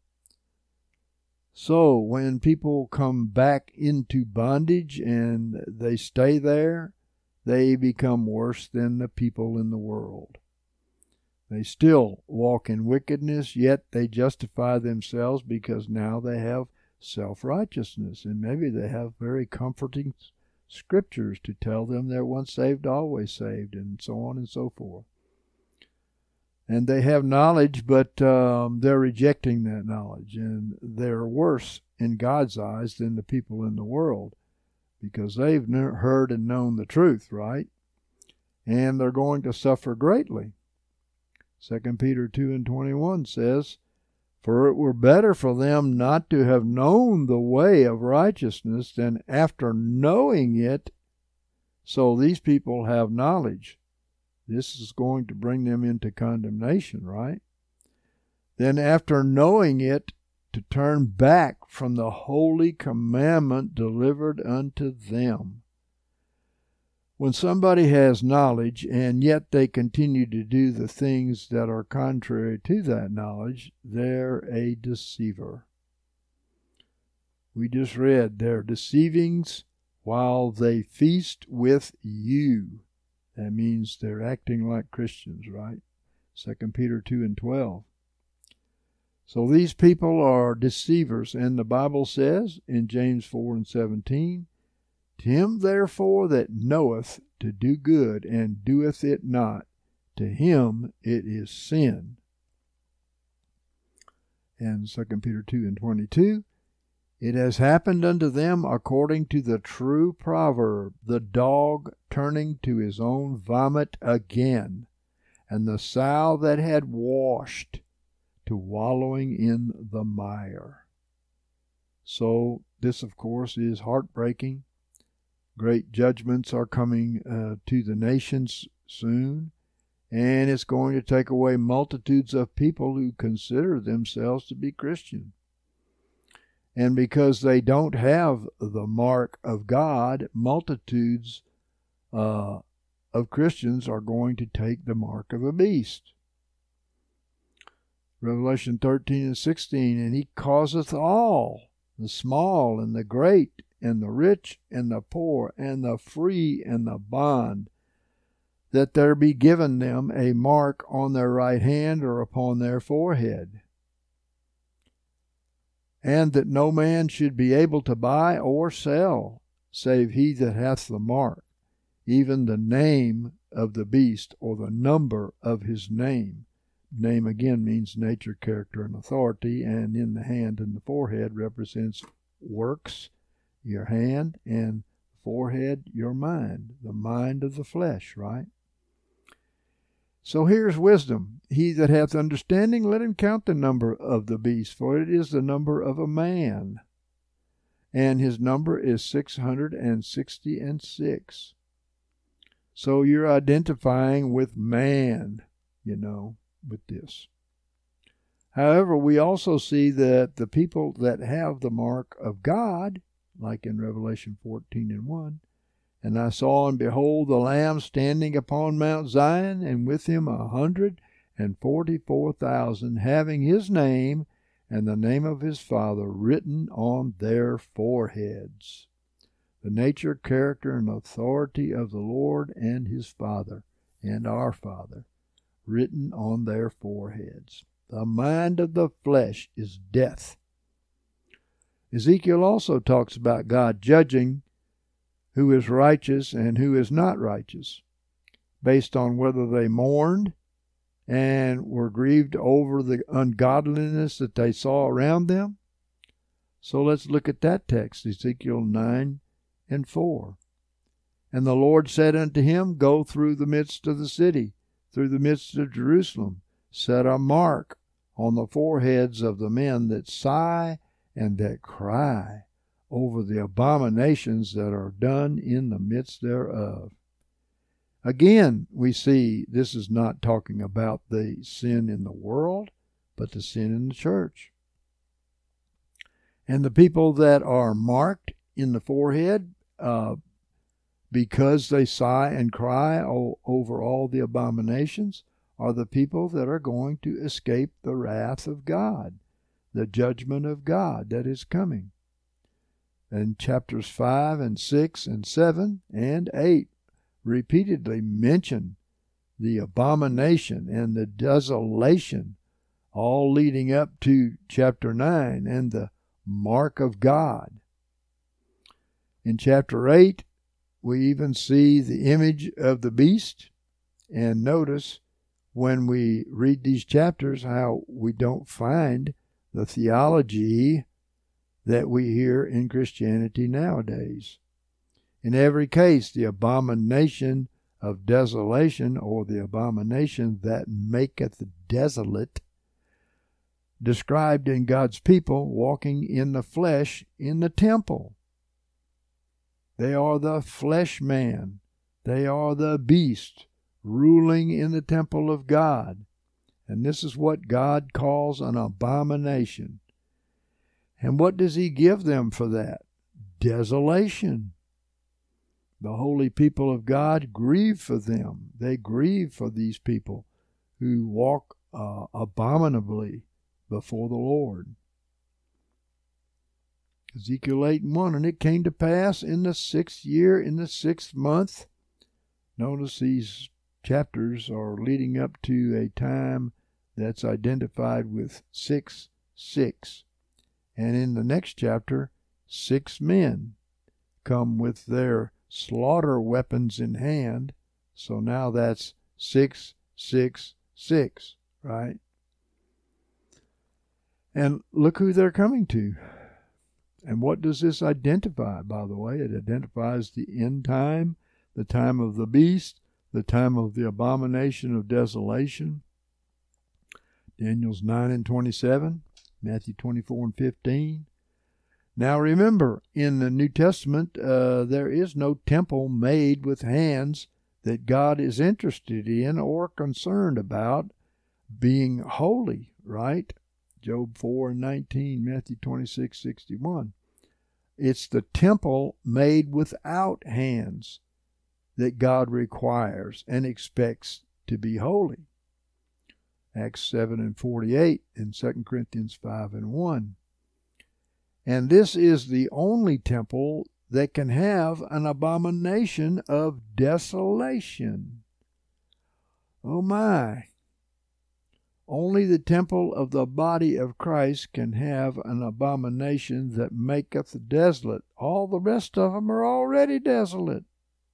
A: So when people come back into bondage and they stay there, they become worse than the people in the world. They still walk in wickedness, yet they justify themselves because now they have self-righteousness, and maybe they have very comforting scriptures to tell them they're once saved, always saved, and so on and so forth. And they have knowledge, but they're rejecting that knowledge, and they're worse in God's eyes than the people in the world because they've heard and known the truth, right? And they're going to suffer greatly. 2 Peter 2 and 21 says, "For it were better for them not to have known the way of righteousness than after knowing it." So these people have knowledge. This is going to bring them into condemnation, right? "Then after knowing it, to turn back from the holy commandment delivered unto them." When somebody has knowledge and yet they continue to do the things that are contrary to that knowledge, they're a deceiver. We just read, "They're deceivings while they feast with you." That means they're acting like Christians, right? 2 Peter 2 and 12. So these people are deceivers, and the Bible says in James 4 and 17, "To him therefore that knoweth to do good and doeth it not, to him it is sin." And 2 Peter 2 and 22, "It has happened unto them according to the true proverb, the dog turning to his own vomit again, and the sow that had washed to wallowing in the mire." So this, of course, is heartbreaking. Great judgments are coming to the nations soon, and it's going to take away multitudes of people who consider themselves to be Christian. And because they don't have the mark of God, multitudes of Christians are going to take the mark of a beast. Revelation 13 and 16, "And he causeth all, the small and the great, and the rich and the poor, and the free and the bond, that there be given them a mark on their right hand or upon their forehead, and that no man should be able to buy or sell, save he that hath the mark, even the name of the beast, or the number of his name." Name again means nature, character, and authority, and in the hand and the forehead represents works, your hand, and forehead, your mind, the mind of the flesh, right? So here's wisdom. He that hath understanding, let him count the number of the beast, for it is the number of a man. And his number is 666. So you're identifying with man, with this. However, we also see that the people that have the mark of God, like in Revelation 14:1, and I saw and behold the Lamb standing upon Mount Zion, and with him 144,000, having his name and the name of his Father written on their foreheads. The nature, character, and authority of the Lord and his Father and our Father written on their foreheads. The mind of the flesh is death. Ezekiel also talks about God judging who is righteous and who is not righteous, based on whether they mourned and were grieved over the ungodliness that they saw around them. So let's look at that text, Ezekiel 9:4. And the Lord said unto him, Go through the midst of the city, through the midst of Jerusalem, set a mark on the foreheads of the men that sigh and that cry over the abominations that are done in the midst thereof. Again, we see this is not talking about the sin in the world, but the sin in the church. And the people that are marked in the forehead, because they sigh and cry over all the abominations, are the people that are going to escape the wrath of God, the judgment of God that is coming. And chapters 5 and 6 and 7 and 8 repeatedly mention the abomination and the desolation, all leading up to chapter 9 and the mark of God. In chapter 8, we even see the image of the beast. And notice when we read these chapters how we don't find the theology that we hear in Christianity nowadays. In every case, the abomination of desolation, or the abomination that maketh desolate, described in God's people walking in the flesh in the temple. They are the flesh man. They are the beast ruling in the temple of God. And this is what God calls an abomination. And what does he give them for that? Desolation. The holy people of God grieve for them. They grieve for these people who walk abominably before the Lord. Ezekiel 8:1, and it came to pass in the 6th year, in the 6th month. Notice these chapters are leading up to a time that's identified with 6:6. And in the next chapter, 6 men come with their slaughter weapons in hand. So now that's 666, right? And look who they're coming to. And what does this identify, by the way? It identifies the end time, the time of the beast, the time of the abomination of desolation. Daniel's 9:27, Matthew 24:15. Now remember, in the New Testament, there is no temple made with hands that God is interested in or concerned about being holy, right? Job 4:19, Matthew 26:61. It's the temple made without hands that God requires and expects to be holy. Acts 7:48 and 2 Corinthians 5:1. And this is the only temple that can have an abomination of desolation. Oh my! Only the temple of the body of Christ can have an abomination that maketh desolate. All the rest of them are already desolate.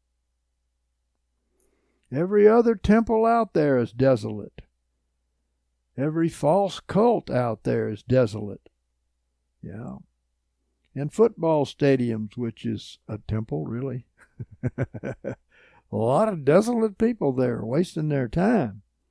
A: Every other temple out there is desolate. Every false cult out there is desolate. Yeah. And football stadiums, which is a temple, really. A lot of desolate people there wasting their time.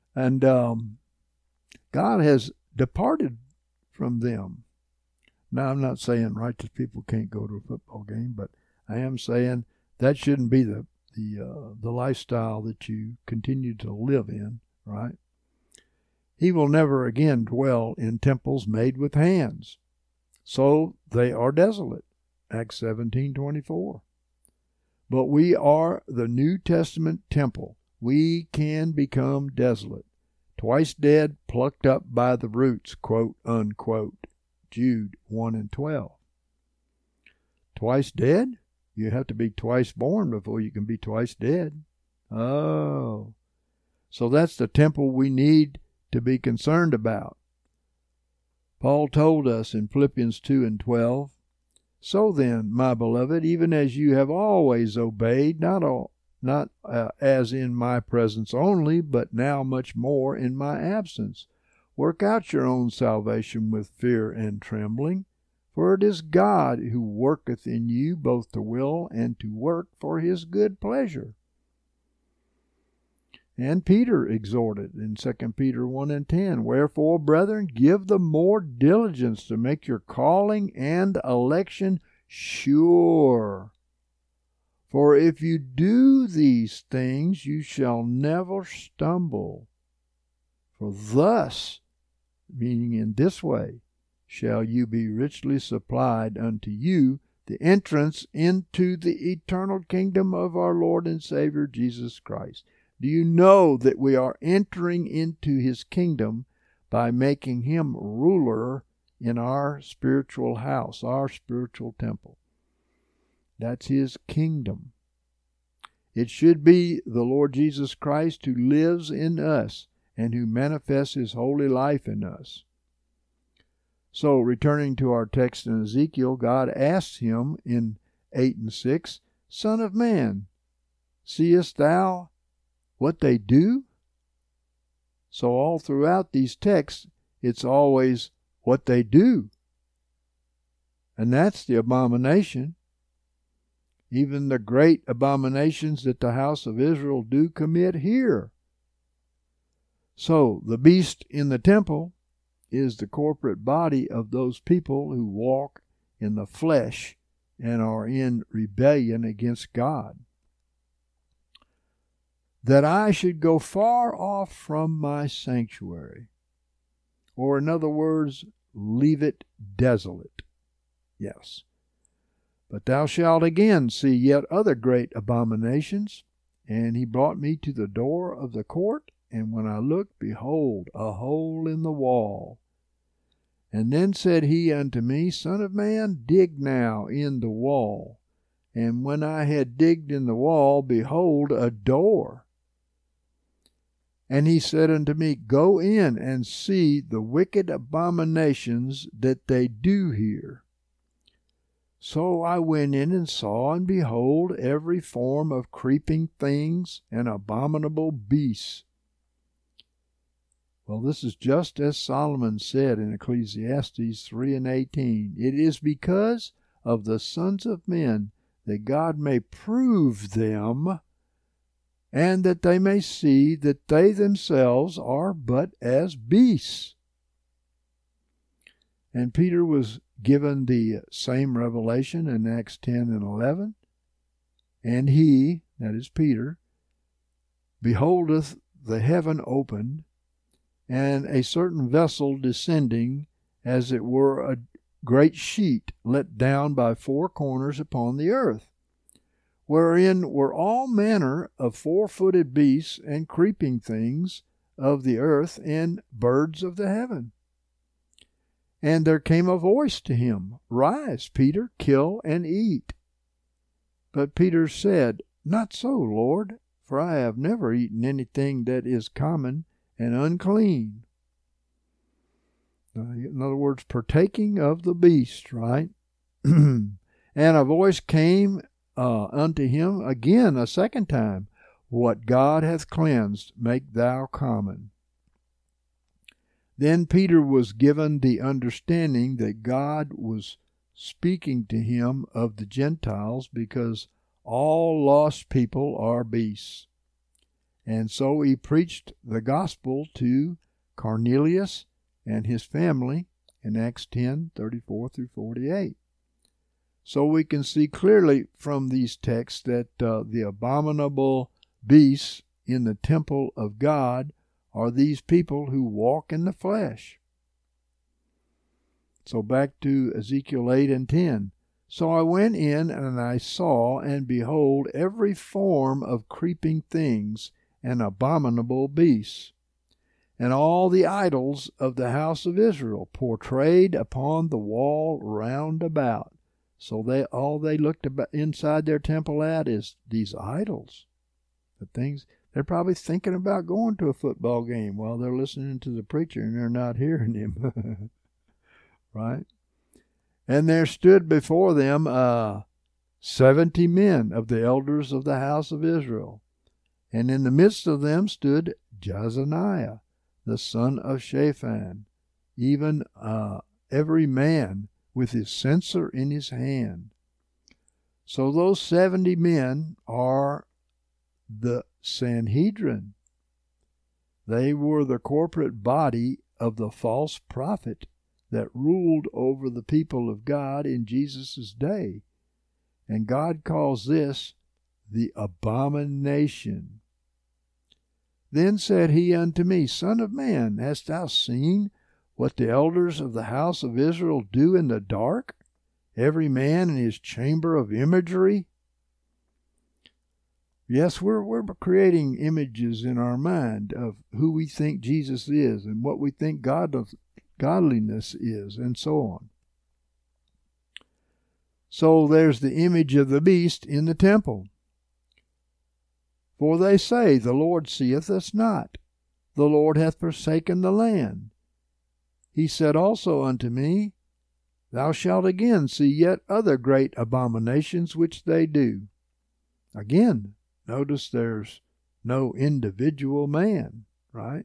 A: And God has departed from them. Now, I'm not saying righteous people can't go to a football game, but I am saying that shouldn't be the lifestyle that you continue to live in, right? He will never again dwell in temples made with hands. So they are desolate. Acts 17:24. But we are the New Testament temple. We can become desolate. Twice dead, plucked up by the roots, quote, unquote. Jude 1:12. Twice dead? You have to be twice born before you can be twice dead. Oh. So that's the temple we need to be concerned about. Paul told us in Philippians 2:12, so then, my beloved, even as you have always obeyed, not as in my presence only, but now much more in my absence, work out your own salvation with fear and trembling, for it is God who worketh in you both to will and to work for his good pleasure. And Peter exhorted in 2 Peter 1:10, wherefore, brethren, give the more diligence to make your calling and election sure. For if you do these things, you shall never stumble. For thus, meaning in this way, shall you be richly supplied unto you the entrance into the eternal kingdom of our Lord and Savior Jesus Christ. Do you know that we are entering into his kingdom by making him ruler in our spiritual house, our spiritual temple? That's his kingdom. It should be the Lord Jesus Christ who lives in us and who manifests his holy life in us. So, returning to our text in Ezekiel, God asks him in 8:6, Son of man, seest thou what they do? So all throughout these texts, it's always what they do. And that's the abomination. Even the great abominations that the house of Israel do commit here. So the beast in the temple is the corporate body of those people who walk in the flesh and are in rebellion against God. That I should go far off from my sanctuary. Or in other words, leave it desolate. Yes. But thou shalt again see yet other great abominations. And he brought me to the door of the court, and when I looked, behold, a hole in the wall. And then said he unto me, Son of man, dig now in the wall. And when I had digged in the wall, behold, a door. And he said unto me, Go in and see the wicked abominations that they do here. So I went in and saw, and behold, every form of creeping things and abominable beasts. Well, this is just as Solomon said in Ecclesiastes 3:18. It is because of the sons of men that God may prove them, and that they may see that they themselves are but as beasts. And Peter was given the same revelation in Acts 10:11. And he, that is Peter, beholdeth the heaven opened, and a certain vessel descending, as it were a great sheet let down by four corners upon the earth, wherein were all manner of four-footed beasts and creeping things of the earth and birds of the heaven. And there came a voice to him, Rise, Peter, kill and eat. But Peter said, Not so, Lord, for I have never eaten anything that is common and unclean. In other words, partaking of the beast, right? And a voice came unto him again a second time, What God hath cleansed, make thou common. Then Peter was given the understanding that God was speaking to him of the Gentiles, because all lost people are beasts. And so he preached the gospel to Cornelius and his family in Acts 10:34 through 48. So we can see clearly from these texts that the abominable beasts in the temple of God are these people who walk in the flesh. So back to Ezekiel 8:10. So I went in, and I saw, and behold, every form of creeping things and abominable beasts, and all the idols of the house of Israel portrayed upon the wall round about. So all they looked about inside their temple at is these idols. The things they're probably thinking about going to a football game while they're listening to the preacher and they're not hearing him. Right? And there stood before them 70 men of the elders of the house of Israel. And in the midst of them stood Jezaniah, the son of Shaphan, even every man with his censer in his hand. So those 70 men are the Sanhedrin. They were the corporate body of the false prophet that ruled over the people of God in Jesus' day. And God calls this the abomination. Then said he unto me, Son of man, hast thou seen what the elders of the house of Israel do in the dark, every man in his chamber of imagery? Yes, we're creating images in our mind of who we think Jesus is and what we think godliness is, and so on. So there's the image of the beast in the temple. For they say, The Lord seeth us not, the Lord hath forsaken the land. He said also unto me, Thou shalt again see yet other great abominations which they do. Again, notice there's no individual man, right?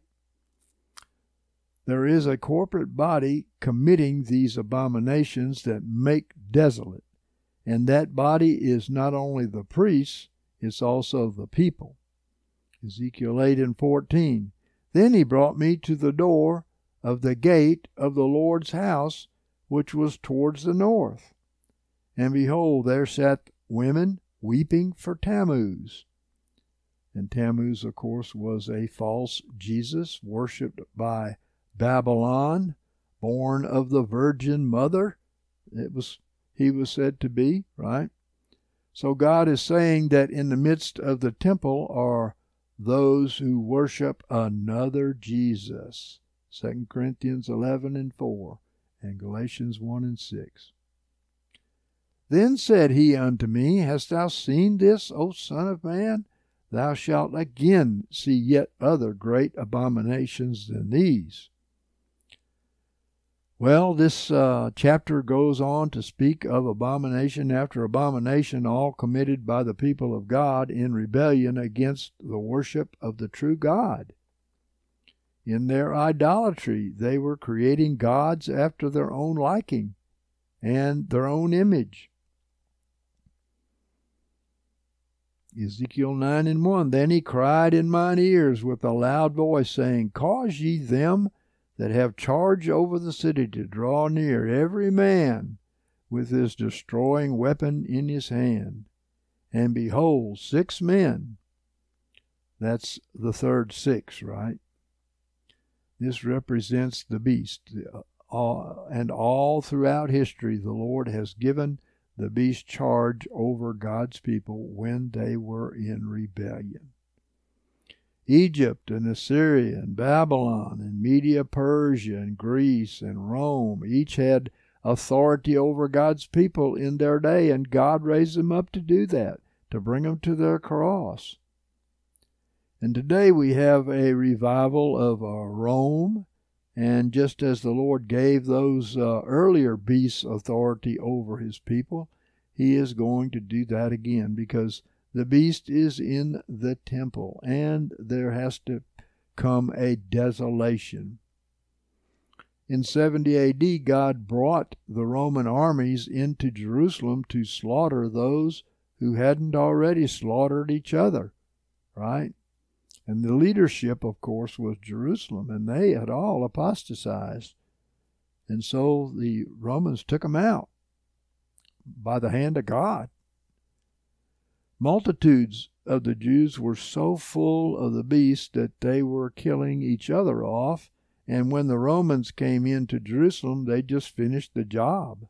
A: There is a corporate body committing these abominations that make desolate. And that body is not only the priests, it's also the people. Ezekiel 8:14. Then he brought me to the door of the gate of the Lord's house, which was towards the north. And behold, there sat women weeping for Tammuz. And Tammuz, of course, was a false Jesus worshipped by Babylon, born of the Virgin Mother. He was said to be, right? So God is saying that in the midst of the temple are those who worship another Jesus. 2 Corinthians 11:4 and Galatians 1:6. Then said he unto me, Hast thou seen this, O Son of man? Thou shalt again see yet other great abominations than these. Well, this chapter goes on to speak of abomination after abomination, all committed by the people of God in rebellion against the worship of the true God. In their idolatry, they were creating gods after their own liking and their own image. Ezekiel 9:1, Then he cried in mine ears with a loud voice, saying, Cause ye them that have charge over the city to draw near, every man with his destroying weapon in his hand. And behold, 6 men. That's the third 6, right? This represents the beast. And all throughout history, the Lord has given the beast charge over God's people when they were in rebellion. Egypt and Assyria and Babylon and Media Persia and Greece and Rome each had authority over God's people in their day, and God raised them up to do that, to bring them to their cross. And today we have a revival of Rome, and just as the Lord gave those earlier beasts authority over his people, he is going to do that again, because the beast is in the temple, and there has to come a desolation. In 70 A.D., God brought the Roman armies into Jerusalem to slaughter those who hadn't already slaughtered each other, right? And the leadership, of course, was Jerusalem, and they had all apostatized. And so the Romans took them out by the hand of God. Multitudes of the Jews were so full of the beast that they were killing each other off, and when the Romans came into Jerusalem, they just finished the job.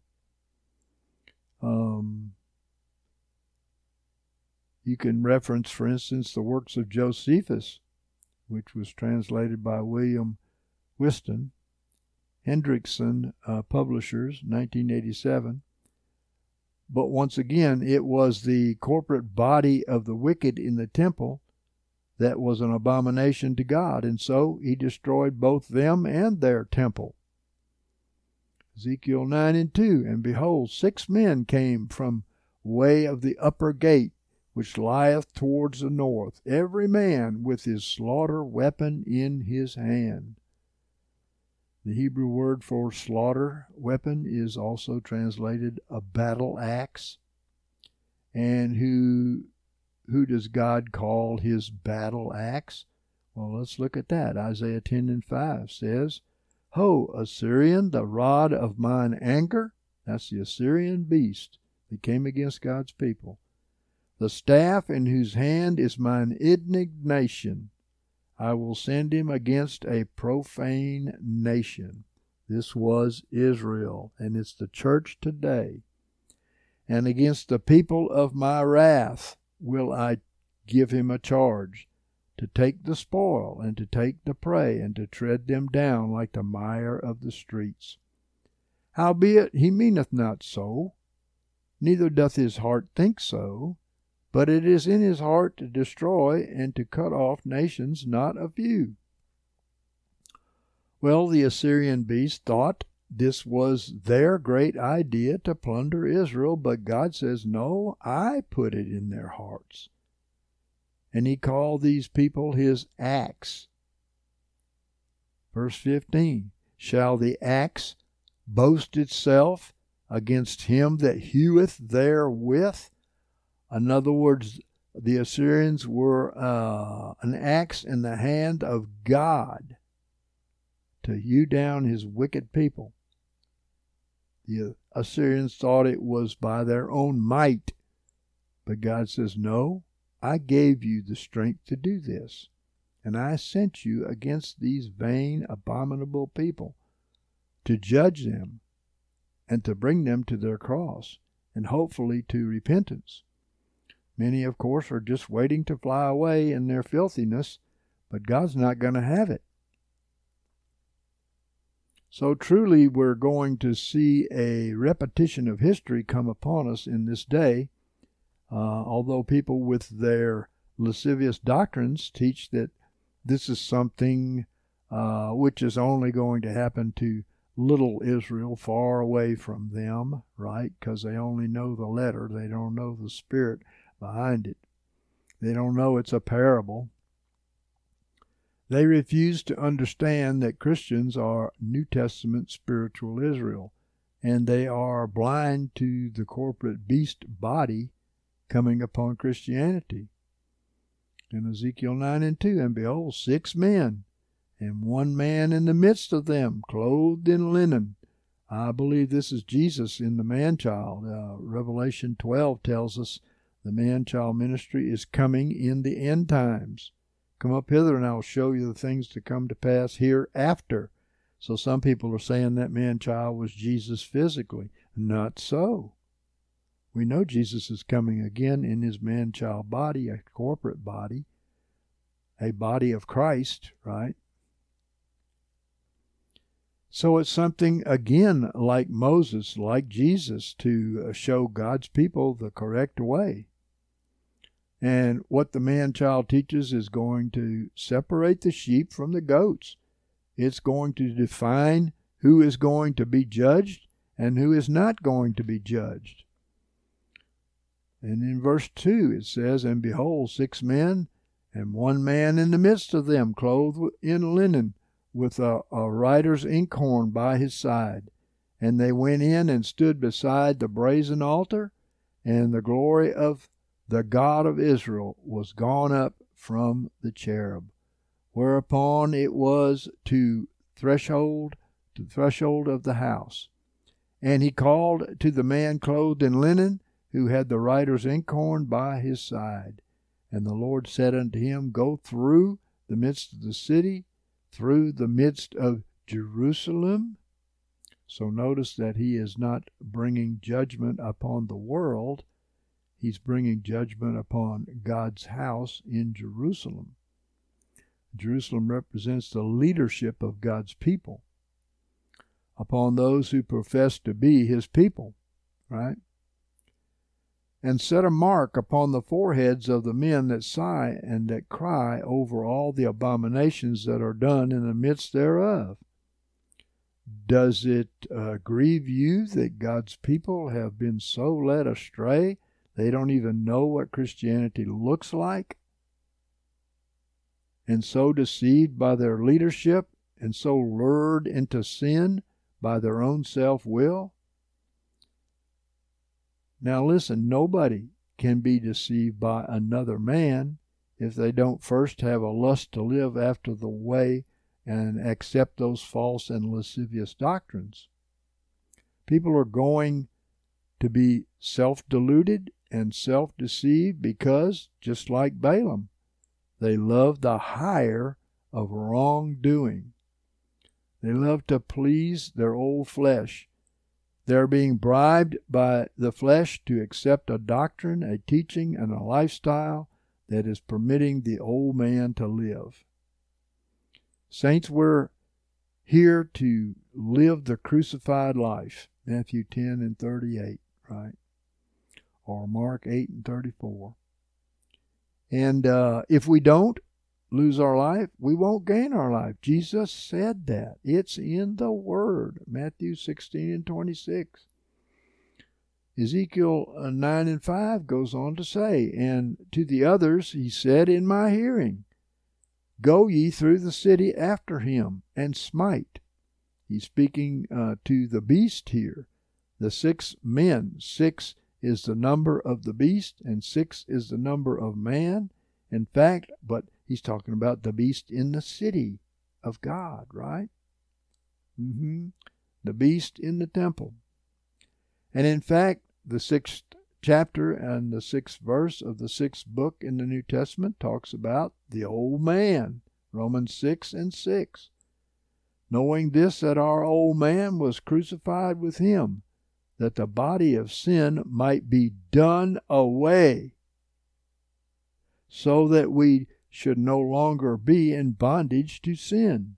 A: You can reference, for instance, the works of Josephus, which was translated by William Whiston, Hendrickson Publishers, 1987. But once again, it was the corporate body of the wicked in the temple that was an abomination to God, and so he destroyed both them and their temple. Ezekiel 9:2, and behold, 6 men came from way of the upper gate, which lieth towards the north, every man with his slaughter weapon in his hand. The Hebrew word for slaughter weapon is also translated a battle axe. And who does God call his battle axe? Well, let's look at that. Isaiah 10:5 says, Ho, Assyrian, the rod of mine anger. That's the Assyrian beast that came against God's people. The staff in whose hand is mine indignation. I will send him against a profane nation. This was Israel, and it's the church today. And against the people of my wrath will I give him a charge, to take the spoil, and to take the prey, and to tread them down like the mire of the streets. Howbeit he meaneth not so, neither doth his heart think so, but it is in his heart to destroy and to cut off nations, not a few. Well, the Assyrian beast thought this was their great idea to plunder Israel, but God says, no, I put it in their hearts. And he called these people his axe. Verse 15, shall the axe boast itself against him that heweth therewith? In other words, the Assyrians were an axe in the hand of God to hew down his wicked people. The Assyrians thought it was by their own might, but God says, no, I gave you the strength to do this, and I sent you against these vain, abominable people to judge them and to bring them to their cross and hopefully to repentance. Many, of course, are just waiting to fly away in their filthiness, but God's not going to have it. So truly we're going to see a repetition of history come upon us in this day, although people with their lascivious doctrines teach that this is something which is only going to happen to little Israel far away from them, right? Because they only know the letter. They don't know the spirit behind it. They don't know it's a parable. They refuse to understand that Christians are New Testament spiritual Israel, and they are blind to the corporate beast body coming upon Christianity. In Ezekiel 9:2, and behold, 6 men, and 1 man in the midst of them, clothed in linen. I believe this is Jesus in the man-child. Revelation 12 tells us the man-child ministry is coming in the end times. Come up hither and I'll show you the things to come to pass hereafter. So some people are saying that man-child was Jesus physically. Not so. We know Jesus is coming again in his man-child body, a corporate body, a body of Christ, right? So it's something, again, like Moses, like Jesus, to show God's people the correct way. And what the man-child teaches is going to separate the sheep from the goats. It's going to define who is going to be judged and who is not going to be judged. And in verse 2 it says, and behold, 6 men, and 1 man in the midst of them, clothed in linen, with a writer's inkhorn by his side. And they went in and stood beside the brazen altar, and the glory of the God of Israel was gone up from the cherub, whereupon it was to the threshold of the house. And he called to the man clothed in linen, who had the writer's inkhorn by his side. And the Lord said unto him, Go through the midst of the city, through the midst of Jerusalem. So notice that he is not bringing judgment upon the world. He's bringing judgment upon God's house in Jerusalem. Jerusalem represents the leadership of God's people, upon those who profess to be his people, right? And set a mark upon the foreheads of the men that sigh and that cry over all the abominations that are done in the midst thereof. Does it grieve you that God's people have been so led astray they don't even know what Christianity looks like, and so deceived by their leadership, and so lured into sin by their own self-will? Now listen, nobody can be deceived by another man if they don't first have a lust to live after the way and accept those false and lascivious doctrines. People are going to be self-deluded and self-deceived because, just like Balaam, they love the hire of wrongdoing. They love to please their old flesh. They're being bribed by the flesh to accept a doctrine, a teaching, and a lifestyle that is permitting the old man to live. Saints, we're here to live the crucified life. Matthew 10 and 38, right? Or Mark 8 and 34. And if we don't lose our life, we won't gain our life. Jesus said that. It's in the Word. Matthew 16 and 26. Ezekiel 9 and 5 goes on to say, And to the others he said in my hearing, Go ye through the city after him, and smite. He's speaking to the beast here. The 6 men. 6 is the number of the beast, and 6 is the number of man. In fact, but he's talking about the beast in the city of God, right? The beast in the temple. And in fact, the 6th chapter and the 6th verse of the 6th book in the New Testament talks about the old man, Romans 6 and 6. Knowing this, that our old man was crucified with him, that the body of sin might be done away, so that we should no longer be in bondage to sin.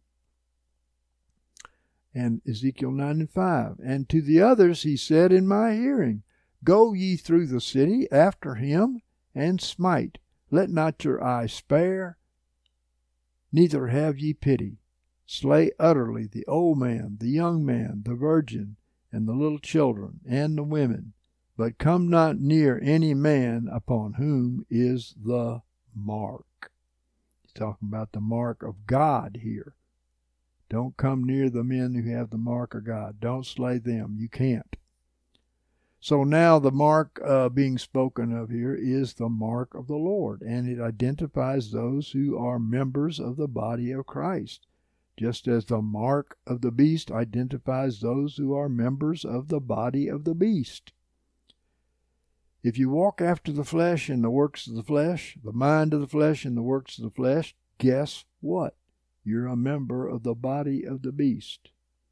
A: And Ezekiel 9 and 5. And to the others he said in my hearing, Go ye through the city after him, and smite. Let not your eye spare, neither have ye pity. Slay utterly the old man, the young man, the virgin, and the little children, and the women. But come not near any man upon whom is the mark. He's talking about the mark of God here. Don't come near the men who have the mark of God. Don't slay them. You can't. So now the mark being spoken of here is the mark of the Lord, and it identifies those who are members of the body of Christ, just as the mark of the beast identifies those who are members of the body of the beast. If you walk after the flesh and the works of the flesh, the mind of the flesh and the works of the flesh, guess what? You're a member of the body of the beast.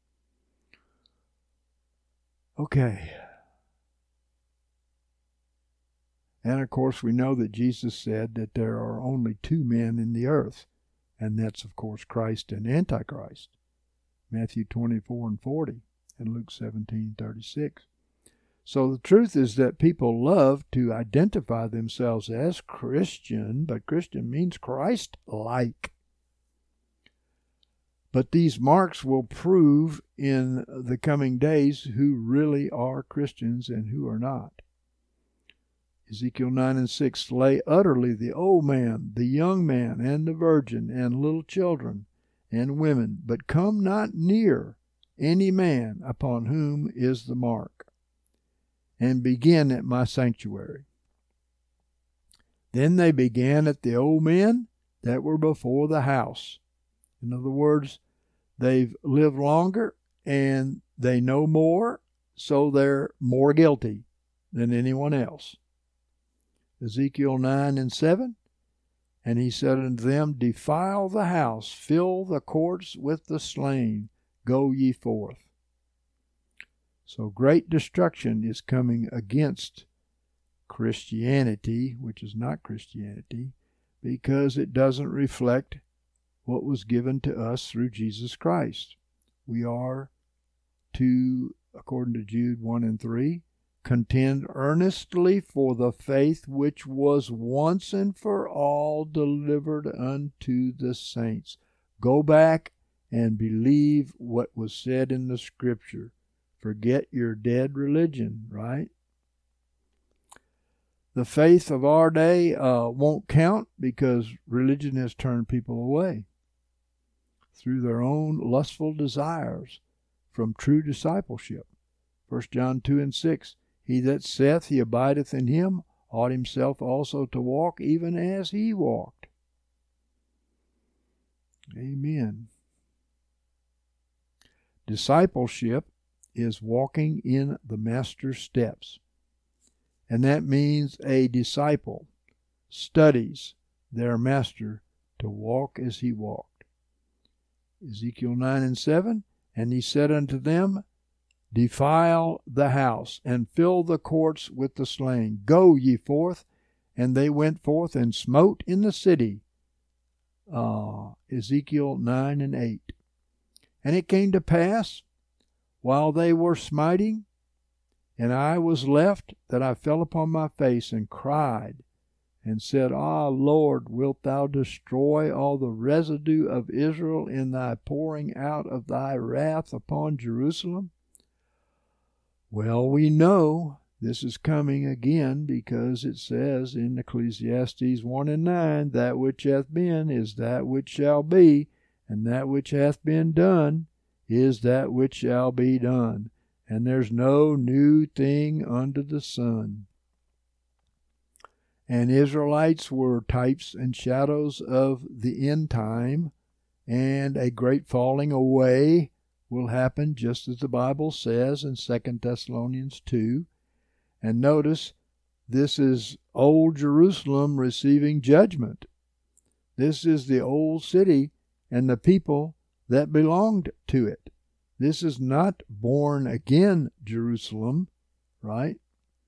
A: Okay. And of course we know that Jesus said that there are only 2 men in the earth, and that's of course Christ and Antichrist. Matthew 24 and 40 and Luke 17:36. So the truth is that people love to identify themselves as Christian, but Christian means Christ-like. But these marks will prove in the coming days who really are Christians and who are not. Ezekiel 9 and 6, Slay utterly the old man, the young man, and the virgin, and little children, and women, but come not near any man upon whom is the mark, and begin at my sanctuary. Then they began at the old men that were before the house. In other words, they've lived longer and they know more, so they're more guilty than anyone else. Ezekiel 9:7, and he said unto them, Defile the house, fill the courts with the slain, go ye forth. So great destruction is coming against Christianity, which is not Christianity, because it doesn't reflect what was given to us through Jesus Christ. We are to, according to Jude 1:3, contend earnestly for the faith which was once and for all delivered unto the saints. Go back and believe what was said in the Scripture. Forget your dead religion, right? The faith of our day won't count because religion has turned people away through their own lustful desires from true discipleship. 1 John 2:6, He that saith he abideth in him ought himself also to walk even as he walked. Amen. Discipleship is walking in the Master's steps. And that means a disciple studies their Master to walk as he walked. Ezekiel 9:7, and he said unto them, Defile the house, and fill the courts with the slain. Go ye forth. And they went forth and smote in the city. Ezekiel 9:8. And it came to pass, while they were smiting, and I was left, that I fell upon my face and cried, and said, Ah, Lord, wilt thou destroy all the residue of Israel in thy pouring out of thy wrath upon Jerusalem? Well, we know this is coming again because it says in Ecclesiastes 1:9, That which hath been is that which shall be, and that which hath been done is that which shall be done. And there's no new thing under the sun. And Israelites were types and shadows of the end time, and a great falling away will happen just as the Bible says in 2 Thessalonians 2. And notice, this is old Jerusalem receiving judgment. This is the old city and the people that belonged to it. This is not born again Jerusalem, right?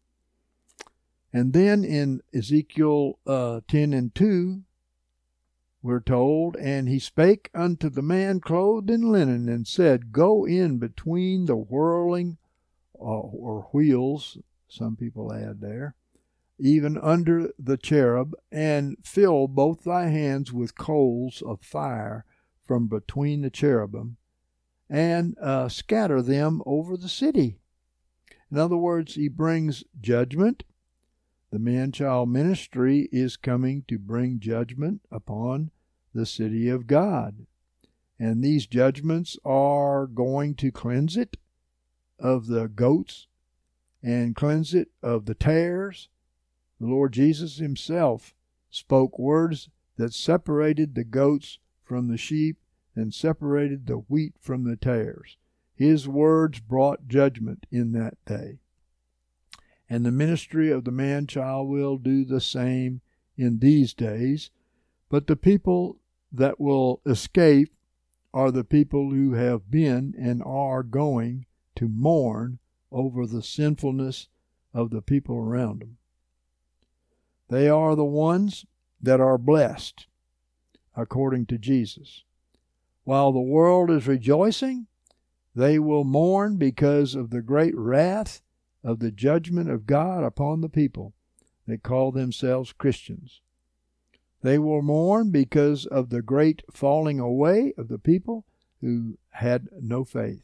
A: And then in Ezekiel 10:2, we're told, And he spake unto the man clothed in linen, and said, Go in between the whirling, or wheels, some people add there, even under the cherub, and fill both thy hands with coals of fire from between the cherubim, and scatter them over the city. In other words, he brings judgment. The man-child ministry is coming to bring judgment upon the city of God. And these judgments are going to cleanse it of the goats and cleanse it of the tares. The Lord Jesus himself spoke words that separated the goats from the sheep and separated the wheat from the tares. His words brought judgment in that day. And the ministry of the man-child will do the same in these days. But the people that will escape are the people who have been and are going to mourn over the sinfulness of the people around them. They are the ones that are blessed, according to Jesus. While the world is rejoicing, they will mourn because of the great wrath of the judgment of God upon the people that call themselves Christians. They will mourn because of the great falling away of the people who had no faith.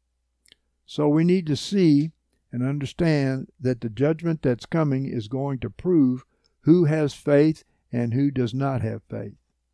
A: So we need to see and understand that the judgment that's coming is going to prove who has faith and who does not have faith.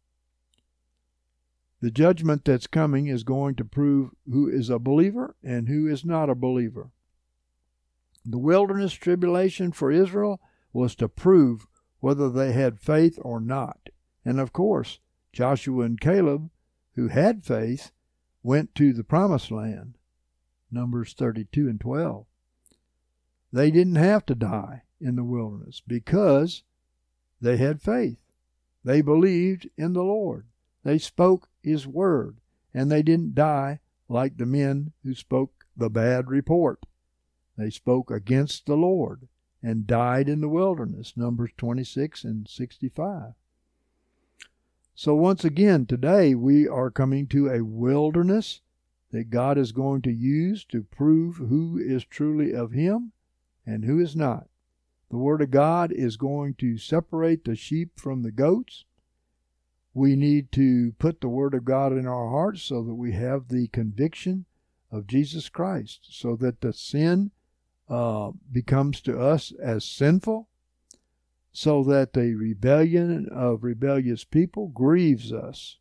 A: The judgment that's coming is going to prove who is a believer and who is not a believer. The wilderness tribulation for Israel was to prove whether they had faith or not. And of course, Joshua and Caleb, who had faith, went to the promised land. Numbers 32 and 12. They didn't have to die in the wilderness because they had faith. They believed in the Lord. They spoke His word, and they didn't die like the men who spoke the bad report. They spoke against the Lord and died in the wilderness. Numbers 26 and 65. So once again, today we are coming to a wilderness that God is going to use to prove who is truly of Him and who is not. The Word of God is going to separate the sheep from the goats. We need to put the Word of God in our hearts so that we have the conviction of Jesus Christ, so that the sin becomes to us as sinful, so that the rebellion of rebellious people grieves us.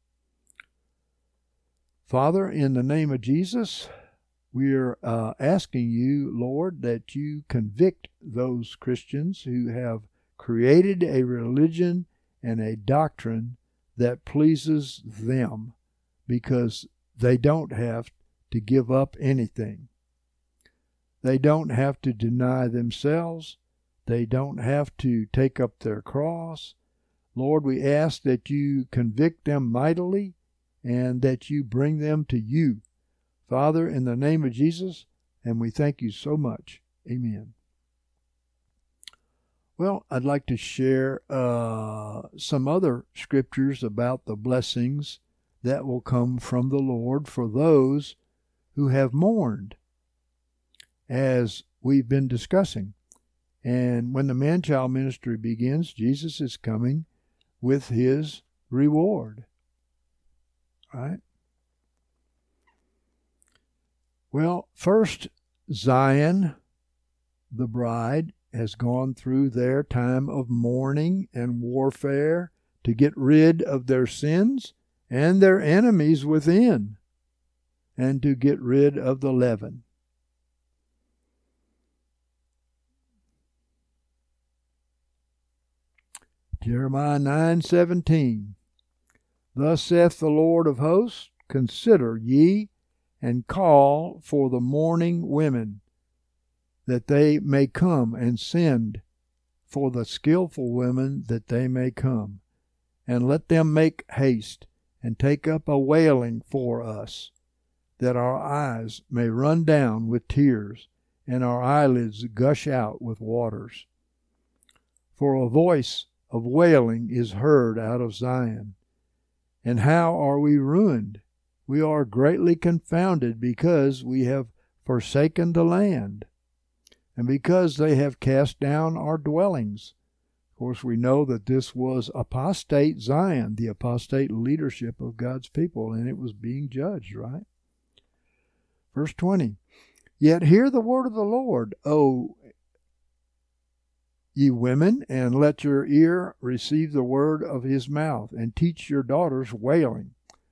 A: Father, in the name of Jesus, we are asking you, Lord, that you convict those Christians who have created a religion and a doctrine that pleases them because they don't have to give up anything. They don't have to deny themselves. They don't have to take up their cross. Lord, we ask that you convict them mightily and that you bring them to you. Father, in the name of Jesus, and we thank you so much. Amen. Well, I'd like to share some other scriptures about the blessings that will come from the Lord for those who have mourned, as we've been discussing. And when the man-child ministry begins, Jesus is coming with His reward. Right? Well, first, Zion, the bride, has gone through their time of mourning and warfare to get rid of their sins and their enemies within, and to get rid of the leaven. Jeremiah 9:17. Thus saith the Lord of hosts, consider ye, and call for the mourning women, that they may come, and send for the skillful women, that they may come. And let them make haste, and take up a wailing for us, that our eyes may run down with tears, and our eyelids gush out with waters. For a voice of wailing is heard out of Zion. And how are we ruined? We are greatly confounded, because we have forsaken the land, and because they have cast down our dwellings. Of course, we know that this was apostate Zion, the apostate leadership of God's people, and it was being judged, right? Verse 20. Yet hear the word of the Lord, O ye women, and let your ear receive the word of His mouth, and teach your daughters wailing,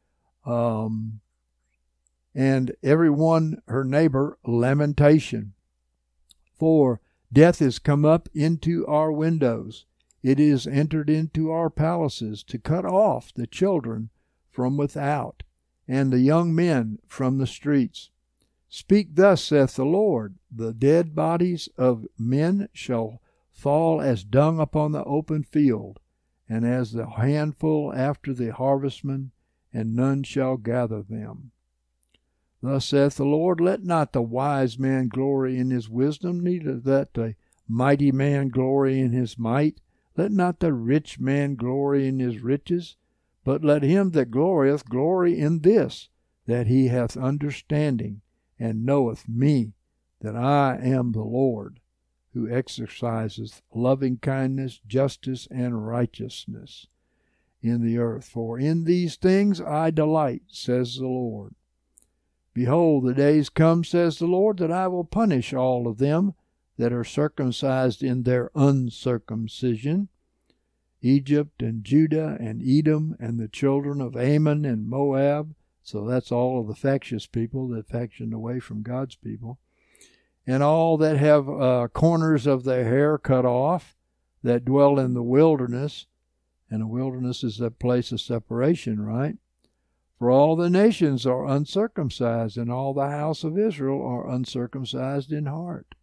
A: and every one her neighbor lamentation. For death is come up into our windows, it is entered into our palaces, to cut off the children from without, and the young men from the streets. Speak thus, saith the Lord, the dead bodies of men shall fall as dung upon the open field, and as the handful after the harvestman, and none shall gather them. Thus saith the Lord, let not the wise man glory in his wisdom, neither let the mighty man glory in his might. Let not the rich man glory in his riches, but let him that glorieth glory in this, that he hath understanding, and knoweth me, that I am the Lord, who exerciseth loving kindness, justice, and righteousness in the earth. For in these things I delight, says the Lord. Behold, the days come, says the Lord, that I will punish all of them that are circumcised in their uncircumcision, Egypt and Judah and Edom and the children of Ammon and Moab. So that's all of the factious people that factioned away from God's people. And all that have corners of their hair cut off, that dwell in the wilderness, and the wilderness is a place of separation, right? For all the nations are uncircumcised, and all the house of Israel are uncircumcised in heart.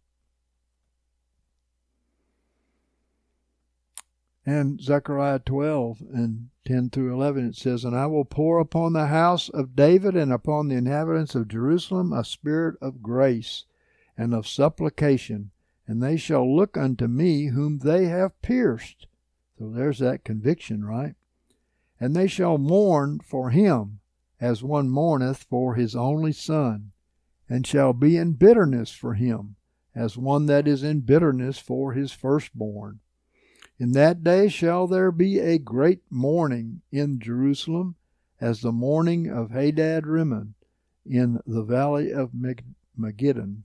A: And Zechariah 12 and 10 through 11, it says, And I will pour upon the house of David and upon the inhabitants of Jerusalem a spirit of grace and of supplication, and they shall look unto me whom they have pierced. So there's that conviction, right? And they shall mourn for him as one mourneth for his only son, and shall be in bitterness for him as one that is in bitterness for his firstborn. In that day shall there be a great mourning in Jerusalem, as the mourning of Hadad Rimmon in the valley of Megiddon.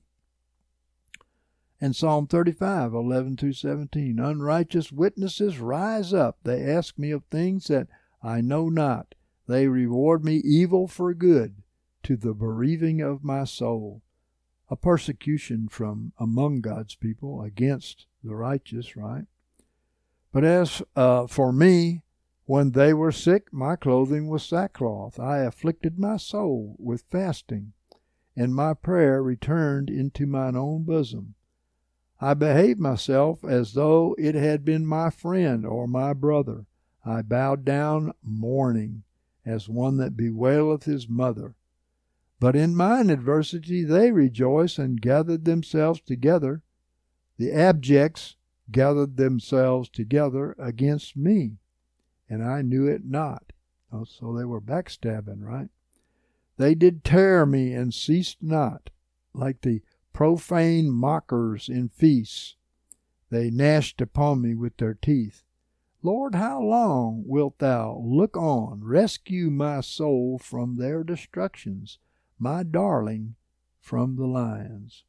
A: And Psalm 35, 11 through 17. Unrighteous witnesses rise up. They ask me of things that I know not. They reward me evil for good, to the bereaving of my soul. A persecution from among God's people against the righteous, right? But as for me, when they were sick, my clothing was sackcloth. I afflicted my soul with fasting, and my prayer returned into mine own bosom. I behaved myself as though it had been my friend or my brother. I bowed down mourning, as one that bewaileth his mother. But in mine adversity they rejoiced and gathered themselves together. The abjects gathered themselves together against me, and I knew it not. Oh, so they were backstabbing, right? They did tear me and ceased not, like the profane mockers in feasts. They gnashed upon me with their teeth. Lord, how long wilt thou look on? Rescue my soul from their destructions, my darling from the lions.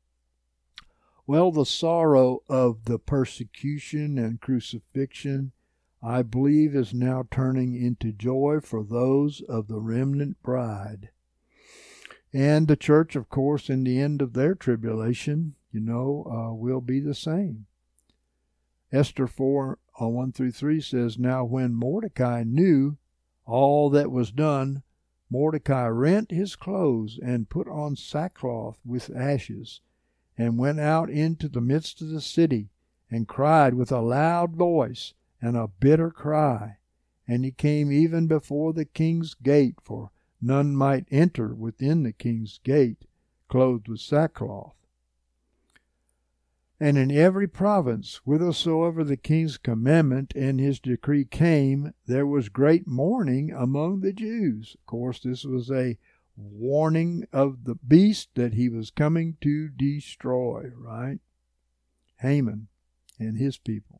A: Well, the sorrow of the persecution and crucifixion, I believe, is now turning into joy for those of the remnant bride. And the church, of course, in the end of their tribulation, will be the same. Esther 4, 1 through 3 says, Now when Mordecai knew all that was done, Mordecai rent his clothes and put on sackcloth with ashes, and went out into the midst of the city, and cried with a loud voice and a bitter cry. And he came even before the king's gate, for none might enter within the king's gate, clothed with sackcloth. And in every province, whithersoever the king's commandment and his decree came, there was great mourning among the Jews. Of course, this was a warning of the beast that he was coming to destroy, right? Haman and his people.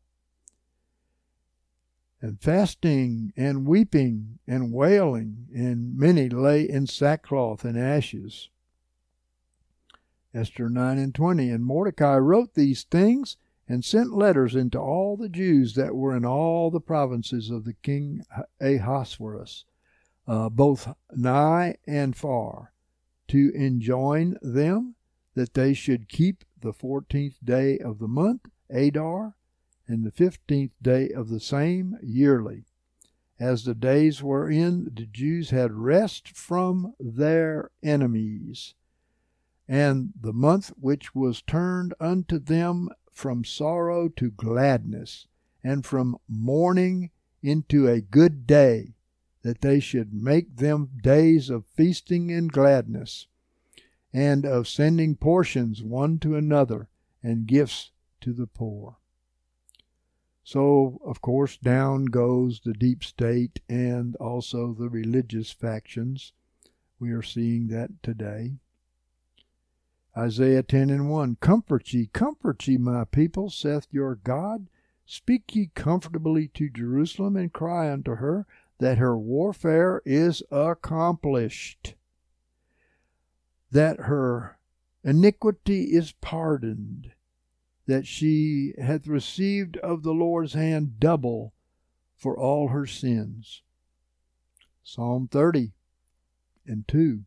A: And fasting and weeping and wailing, and many lay in sackcloth and ashes. Esther 9 and 20. And Mordecai wrote these things and sent letters into all the Jews that were in all the provinces of the king Ahasuerus, both nigh and far, to enjoin them that they should keep the 14th day of the month, Adar, and the 15th day of the same yearly, as the days wherein the Jews had rest from their enemies, and the month which was turned unto them from sorrow to gladness, and from mourning into a good day, that they should make them days of feasting and gladness, and of sending portions one to another, and gifts to the poor. So, of course, down goes the deep state and also the religious factions. We are seeing that today. Isaiah 10 and 1, comfort ye, my people, saith your God. Speak ye comfortably to Jerusalem, and cry unto her, that her warfare is accomplished, that her iniquity is pardoned, that she hath received of the Lord's hand double for all her sins. Psalm 30 and 2.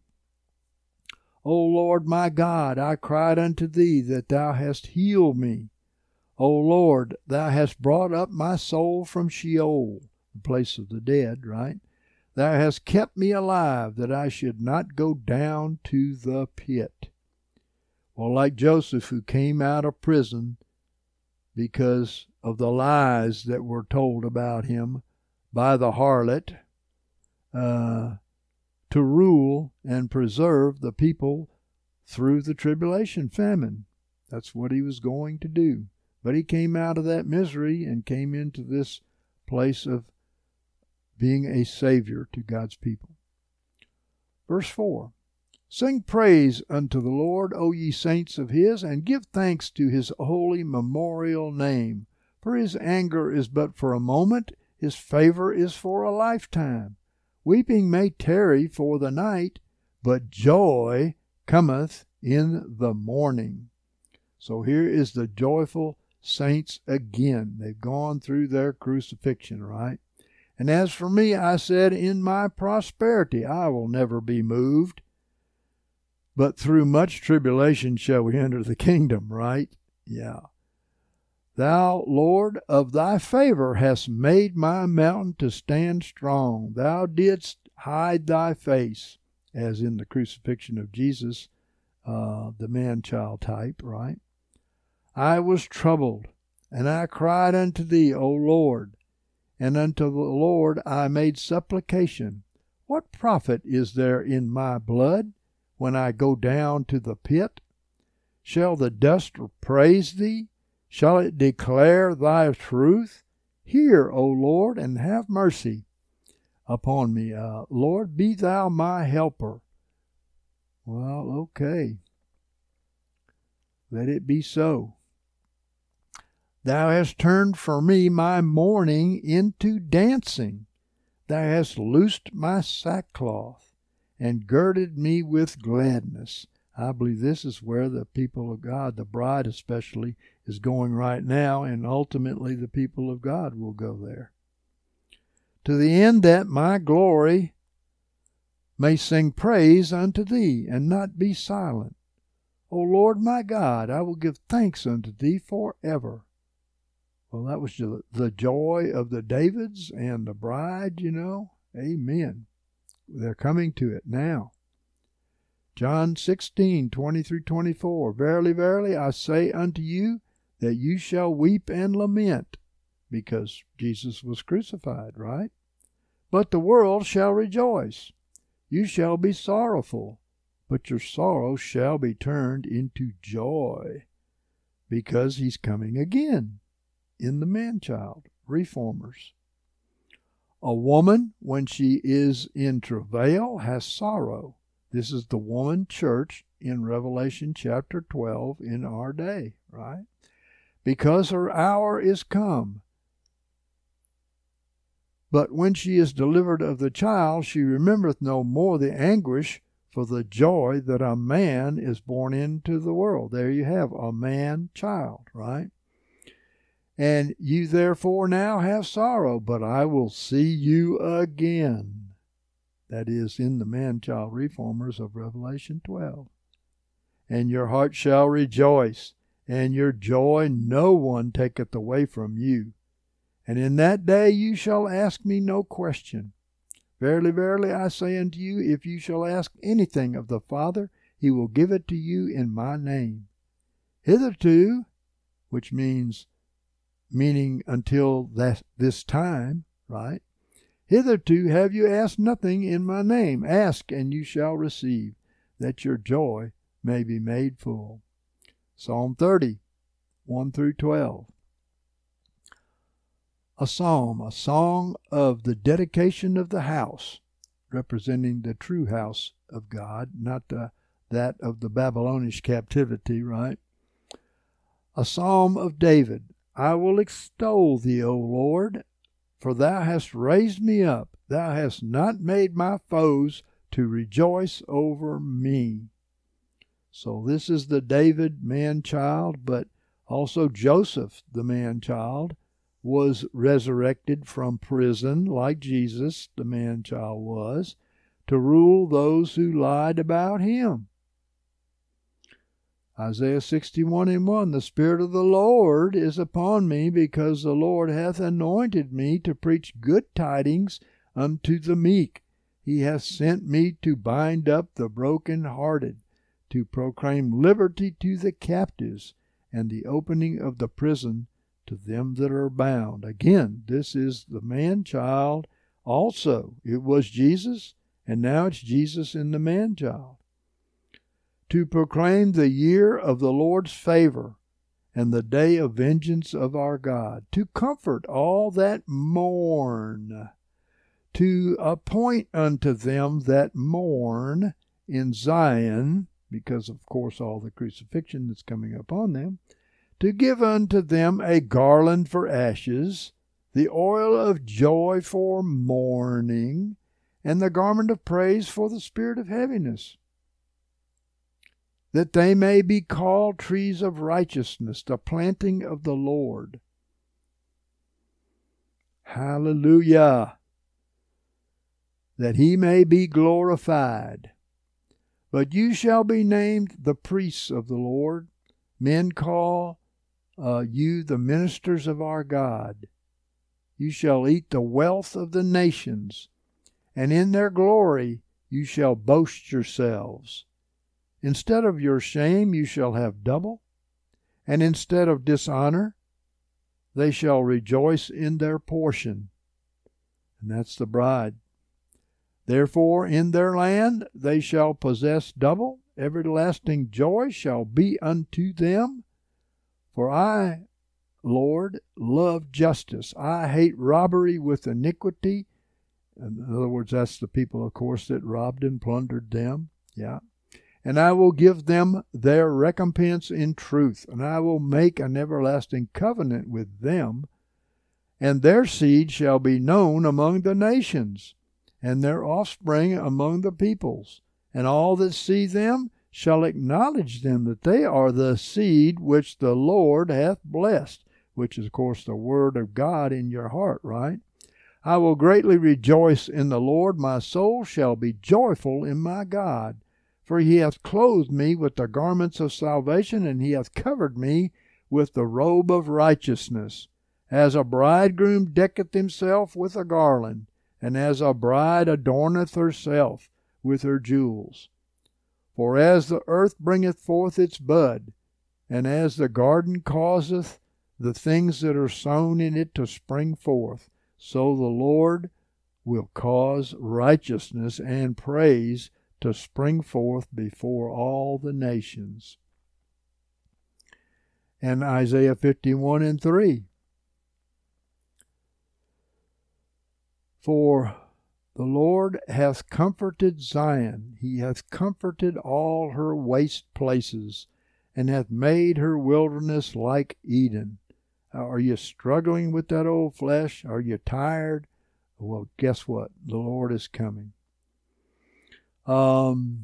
A: O Lord my God, I cried unto thee, that thou hast healed me. O Lord, thou hast brought up my soul from Sheol, the place of the dead, right? Thou hast kept me alive, that I should not go down to the pit. Well, like Joseph, who came out of prison because of the lies that were told about him by the harlot, to rule and preserve the people through the tribulation, famine. That's what he was going to do. But he came out of that misery and came into this place of being a savior to God's people. Verse 4, Sing praise unto the Lord, O ye saints of his, and give thanks to his holy memorial name. For his anger is but for a moment, his favor is for a lifetime. Weeping may tarry for the night, but joy cometh in the morning. So here is the joyful saints again. They've gone through their crucifixion, right? And as for me, I said, in my prosperity I will never be moved. But through much tribulation shall we enter the kingdom, right? Yeah. Thou, Lord, of thy favor hast made my mountain to stand strong. Thou didst hide thy face, as in the crucifixion of Jesus, the man-child type, right? I was troubled, and I cried unto thee, O Lord, and unto the Lord I made supplication. What profit is there in my blood when I go down to the pit? Shall the dust praise thee? Shall it declare thy truth? Hear, O Lord, and have mercy upon me. Lord, be thou my helper. Well, okay. Let it be so. Thou hast turned for me my mourning into dancing. Thou hast loosed my sackcloth and girded me with gladness. I believe this is where the people of God, the bride especially, is going right now, and ultimately the people of God will go there. To the end that my glory may sing praise unto thee, and not be silent. O Lord my God, I will give thanks unto thee forever. Well, that was the joy of the Davids and the bride, you know. Amen. They're coming to it now. John 16:20-24. Verily, verily, I say unto you, that you shall weep and lament, because Jesus was crucified, right? But the world shall rejoice. You shall be sorrowful, but your sorrow shall be turned into joy, because he's coming again. In the man-child, reformers. A woman, when she is in travail, has sorrow. This is the woman church in Revelation chapter 12 in our day, right? Because her hour is come. But when she is delivered of the child, she remembereth no more the anguish for the joy that a man is born into the world. There you have a man-child, right? And you therefore now have sorrow, but I will see you again. That is in the man-child reformers of Revelation 12. And your heart shall rejoice, and your joy no one taketh away from you. And in that day you shall ask me no question. Verily, verily, I say unto you, if you shall ask anything of the Father, he will give it to you in my name. Hitherto, which meaning until this time, right? Hitherto have you asked nothing in my name. Ask, and you shall receive, that your joy may be made full. Psalm 30, 1-12. A psalm, a song of the dedication of the house, representing the true house of God, not that of the Babylonish captivity, right? A psalm of David. I will extol thee, O Lord, for thou hast raised me up. Thou hast not made my foes to rejoice over me. So this is the David man-child, but also Joseph, the man-child, was resurrected from prison like Jesus, the man-child, was, to rule those who lied about him. Isaiah 61:1, the Spirit of the Lord is upon me, because the Lord hath anointed me to preach good tidings unto the meek. He hath sent me to bind up the brokenhearted, to proclaim liberty to the captives, and the opening of the prison to them that are bound. Again, this is the man-child also. It was Jesus, and now it's Jesus in the man-child. To proclaim the year of the Lord's favor, and the day of vengeance of our God, to comfort all that mourn, to appoint unto them that mourn in Zion, because of course all the crucifixion that's coming upon them, to give unto them a garland for ashes, the oil of joy for mourning, and the garment of praise for the spirit of heaviness, that they may be called trees of righteousness, the planting of the Lord. Hallelujah! That he may be glorified. But you shall be named the priests of the Lord. Men call you the ministers of our God. You shall eat the wealth of the nations, and in their glory you shall boast yourselves. Instead of your shame you shall have double, and instead of dishonor they shall rejoice in their portion. And that's the bride. Therefore in their land they shall possess double. Everlasting joy shall be unto them. For I, Lord, love justice. I hate robbery with iniquity. In other words, that's the people, of course, that robbed and plundered them. Yeah. And I will give them their recompense in truth, and I will make an everlasting covenant with them, and their seed shall be known among the nations, and their offspring among the peoples. And all that see them shall acknowledge them, that they are the seed which the Lord hath blessed, which is, of course, the word of God in your heart, right? I will greatly rejoice in the Lord. My soul shall be joyful in my God. For he hath clothed me with the garments of salvation, and he hath covered me with the robe of righteousness. As a bridegroom decketh himself with a garland, and as a bride adorneth herself with her jewels. For as the earth bringeth forth its bud, and as the garden causeth the things that are sown in it to spring forth, so the Lord will cause righteousness and praise to spring forth before all the nations. And Isaiah 51:3. For the Lord hath comforted Zion, he hath comforted all her waste places, and hath made her wilderness like Eden. Are you struggling with that old flesh? Are you tired? Well, guess what? The Lord is coming. And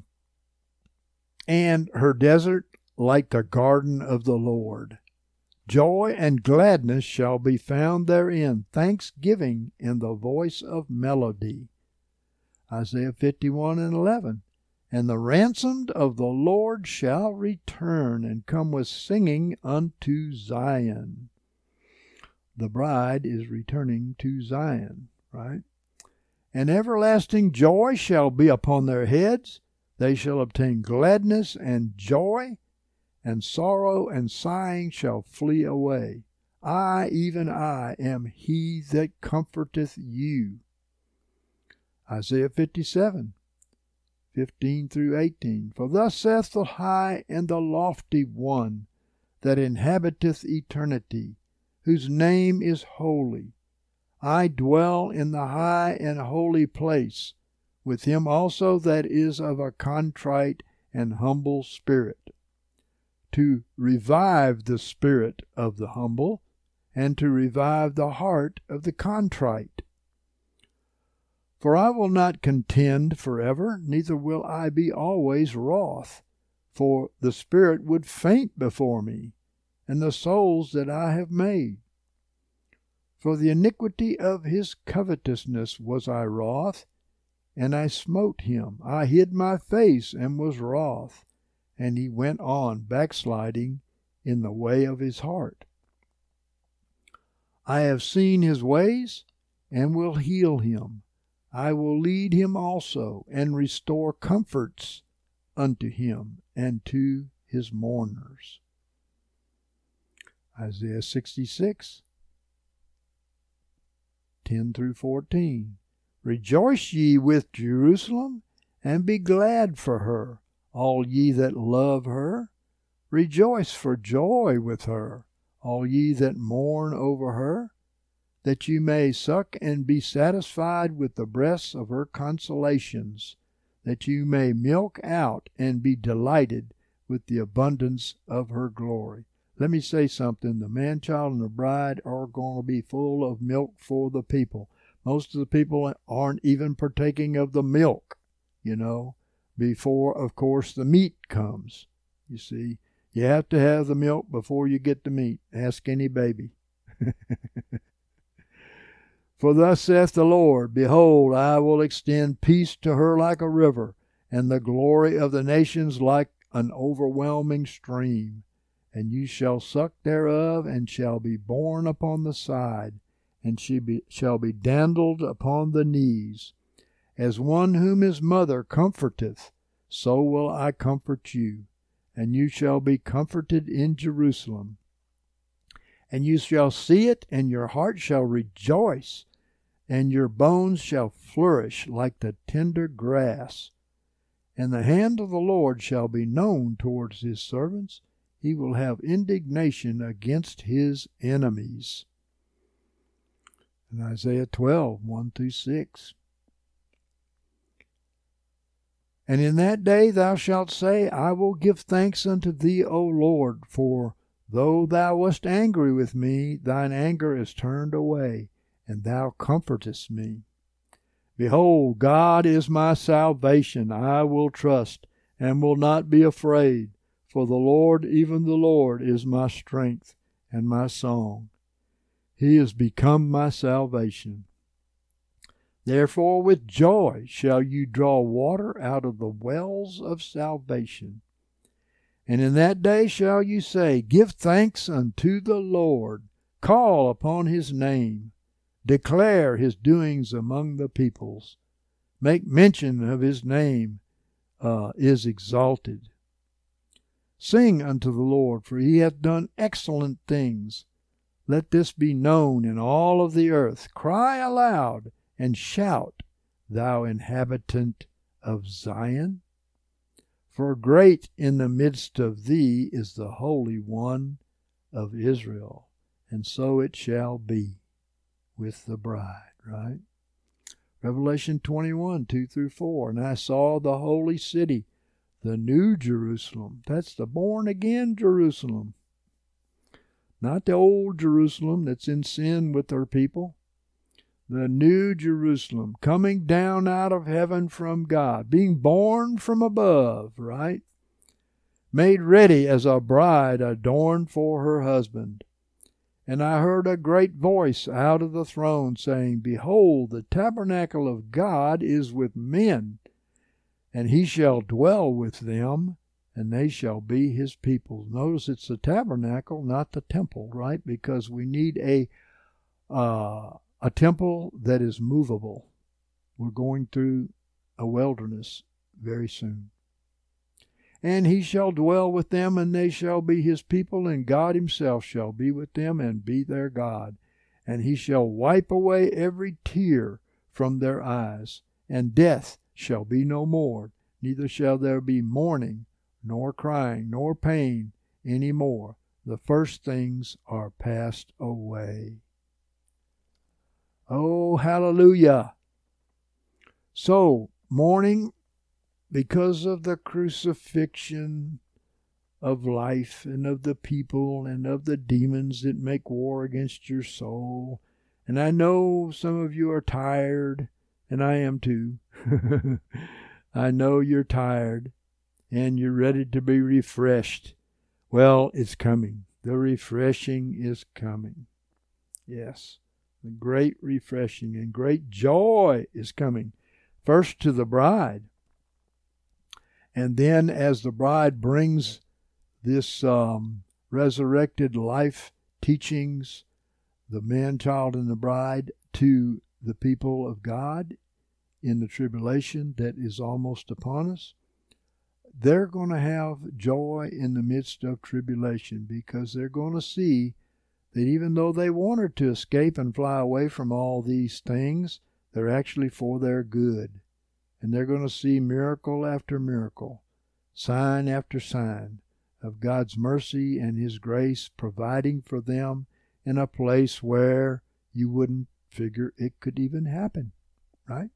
A: her desert like the garden of the Lord. Joy and gladness shall be found therein, thanksgiving in the voice of melody. Isaiah 51:11. And the ransomed of the Lord shall return, and come with singing unto Zion. The bride is returning to Zion, right? And everlasting joy shall be upon their heads. They shall obtain gladness and joy, and sorrow and sighing shall flee away. I, even I, am he that comforteth you. Isaiah 57:15-18. For thus saith the high and the lofty one that inhabiteth eternity, whose name is holy. I dwell in the high and holy place, with him also that is of a contrite and humble spirit, to revive the spirit of the humble, and to revive the heart of the contrite. For I will not contend forever, neither will I be always wroth, for the spirit would faint before me, and the souls that I have made. For the iniquity of his covetousness was I wroth, and I smote him. I hid my face and was wroth, and he went on backsliding in the way of his heart. I have seen his ways, and will heal him. I will lead him also, and restore comforts unto him and to his mourners. Isaiah 66, 10 through 14. Rejoice ye with Jerusalem, and be glad for her, all ye that love her. Rejoice for joy with her, all ye that mourn over her, that you may suck and be satisfied with the breasts of her consolations, that you may milk out and be delighted with the abundance of her glory. Let me say something. The man-child and the bride are going to be full of milk for the people. Most of the people aren't even partaking of the milk, before, of course, the meat comes. You see, you have to have the milk before you get the meat. Ask any baby. For thus saith the Lord, Behold, I will extend peace to her like a river, and the glory of the nations like an overwhelming stream. And you shall suck thereof, and shall be borne upon the side, and she shall be dandled upon the knees. As one whom his mother comforteth, so will I comfort you, and you shall be comforted in Jerusalem. And you shall see it, and your heart shall rejoice, and your bones shall flourish like the tender grass. And the hand of the Lord shall be known towards his servants. He will have indignation against his enemies. In Isaiah 12, 1 through 6. And in that day thou shalt say, I will give thanks unto thee, O Lord, for though thou wast angry with me, thine anger is turned away, and thou comfortest me. Behold, God is my salvation. I will trust, and will not be afraid. For the Lord, even the Lord, is my strength and my song. He is become my salvation. Therefore with joy shall you draw water out of the wells of salvation. And in that day shall you say, Give thanks unto the Lord. Call upon his name. Declare his doings among the peoples. Make mention of his name is exalted. Sing unto the Lord, for he hath done excellent things. Let this be known in all of the earth. Cry aloud and shout, thou inhabitant of Zion. For great in the midst of thee is the Holy One of Israel. And so it shall be with the bride, right? Revelation 21, 2 through 4. And I saw the holy city, the new Jerusalem. That's the born-again Jerusalem. Not the old Jerusalem that's in sin with her people. The new Jerusalem, coming down out of heaven from God, being born from above, right? Made ready as a bride adorned for her husband. And I heard a great voice out of the throne saying, Behold, the tabernacle of God is with men, and he shall dwell with them, and they shall be his people. Notice it's the tabernacle, not the temple, right? Because we need a temple that is movable. We're going through a wilderness very soon. And he shall dwell with them, and they shall be his people, and God himself shall be with them and be their God. And he shall wipe away every tear from their eyes, and death shall be no more, neither shall there be mourning, nor crying, nor pain any more. The first things are passed away. Oh, hallelujah! So, mourning because of the crucifixion of life and of the people and of the demons that make war against your soul. And I know some of you are tired, and I am too. I know you're tired, and you're ready to be refreshed. Well, it's coming. The refreshing is coming. Yes, the great refreshing and great joy is coming. First to the bride. And then as the bride brings this resurrected life teachings, the man child and the bride, to the people of God in the tribulation that is almost upon us, they're going to have joy in the midst of tribulation, because they're going to see that even though they wanted to escape and fly away from all these things, they're actually for their good. And they're going to see miracle after miracle, sign after sign of God's mercy and His grace providing for them in a place where you wouldn't figure it could even happen, right?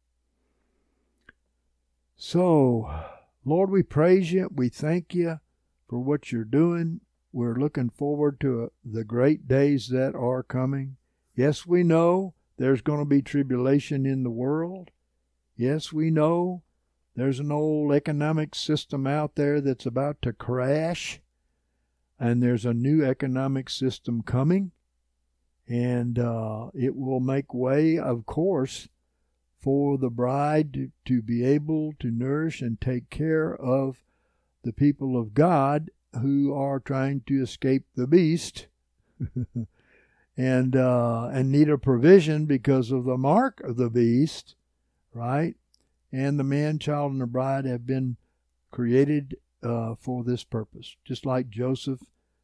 A: So, Lord, we praise You. We thank You for what You're doing. We're looking forward to the great days that are coming. Yes, we know there's going to be tribulation in the world. Yes, we know there's an old economic system out there that's about to crash, and there's a new economic system coming, and it will make way, of course, for the bride to be able to nourish and take care of the people of God who are trying to escape the beast and need a provision because of the mark of the beast, right? And the man, child, and the bride have been created for this purpose. Just like Joseph,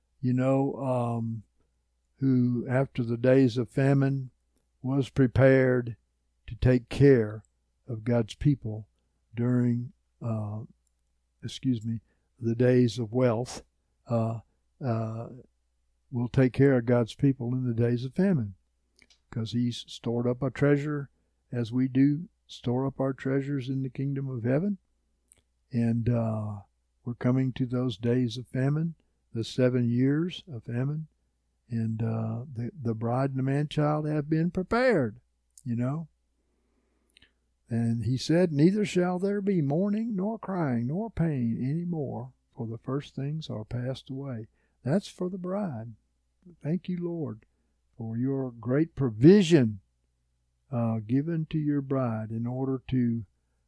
A: who after the days of famine was prepared to take care of God's people during, the days of wealth, will take care of God's people in the days of famine, because He's stored up a treasure, as we do store up our treasures in the kingdom of heaven. And we're coming to those days of famine, the 7 years of famine, and the bride and the man-child have been prepared, And He said, neither shall there be mourning, nor crying, nor pain any more, for the first things are passed away. That's for the bride. Thank You, Lord, for Your great provision given to Your bride in order to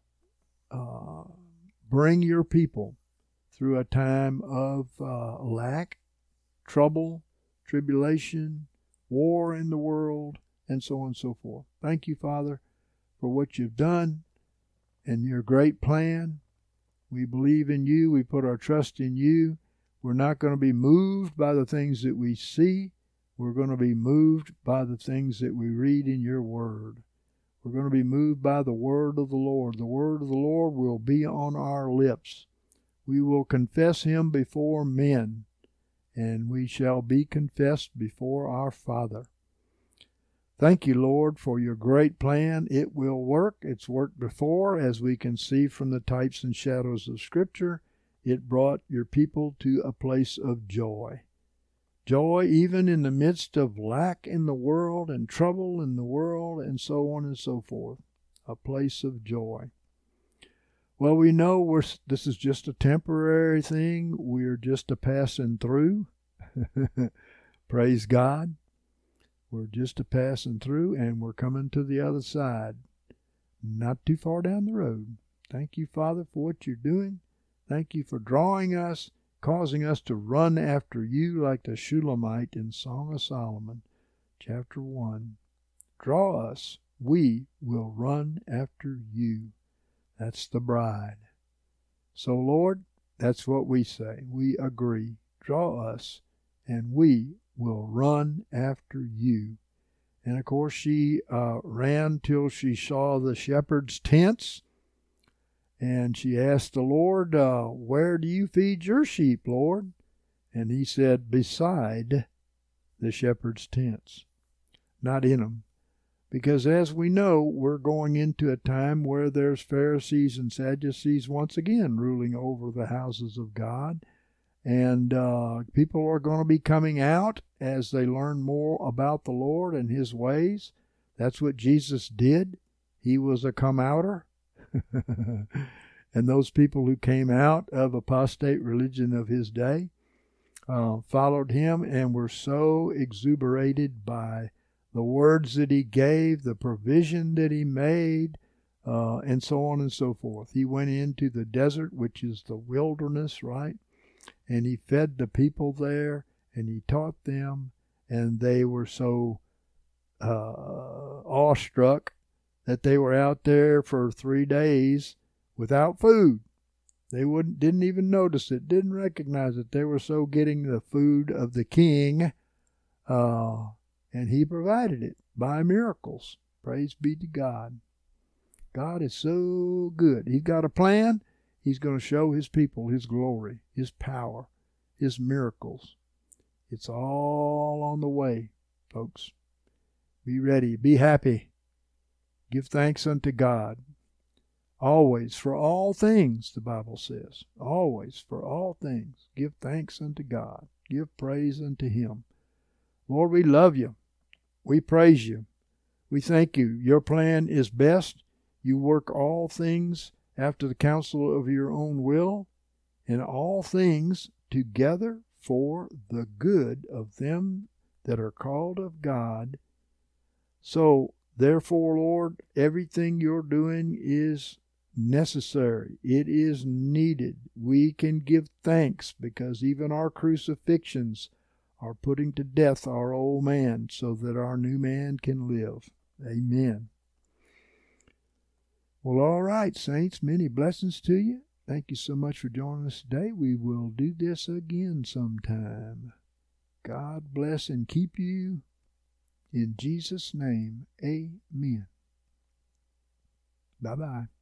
A: bring Your people through a time of lack, trouble, tribulation, war in the world, and so on and so forth. Thank You, Father, for what You've done and Your great plan. We believe in You. We put our trust in You. We're not going to be moved by the things that we see. We're going to be moved by the things that we read in Your Word. We're going to be moved by the Word of the Lord. The Word of the Lord will be on our lips. We will confess Him before men, and we shall be confessed before our Father. Thank You, Lord, for Your great plan. It will work. It's worked before, as we can see from the types and shadows of Scripture. It brought Your people to a place of joy. Joy even in the midst of lack in the world and trouble in the world and so on and so forth. A place of joy. Well, we know this is just a temporary thing. We're just a passing through. Praise God. We're just a passing through, and we're coming to the other side. Not too far down the road. Thank You, Father, for what You're doing. Thank You for drawing us, causing us to run after You like the Shulamite in Song of Solomon, chapter 1. Draw us, we will run after You. That's the bride. So, Lord, that's what we say. We agree. Draw us, and we will run after You. And, of course, she ran till she saw the shepherd's tents. And she asked the Lord, where do You feed Your sheep, Lord? And He said, beside the shepherd's tents, not in them. Because as we know, we're going into a time where there's Pharisees and Sadducees once again ruling over the houses of God. And people are going to be coming out as they learn more about the Lord and His ways. That's what Jesus did. He was a come-outer. And those people who came out of apostate religion of His day followed Him and were so exuberated by the words that He gave, the provision that He made, and so on and so forth. He went into the desert, which is the wilderness, right? And he fed the people there, and he taught them, and they were so awestruck that they were out there for 3 days without food. They didn't even notice it, didn't recognize it. They were so getting the food of the king, and he provided it by miracles. Praise be to God. God is so good. He's got a plan. He's going to show his people his glory, his power, his miracles. It's all on the way, folks. Be ready. Be happy. Give thanks unto God. Always, for all things, the Bible says. Always, for all things. Give thanks unto God. Give praise unto him. Lord, we love you. We praise you. We thank you. Your plan is best. You work all things after the counsel of your own will, and all things together for the good of them that are called of God. So, therefore, Lord, everything you're doing is necessary. It is needed. We can give thanks because even our crucifixions are putting to death our old man so that our new man can live. Amen. Well, all right, saints, many blessings to you. Thank you so much for joining us today. We will do this again sometime. God bless and keep you. In Jesus' name, amen. Bye-bye.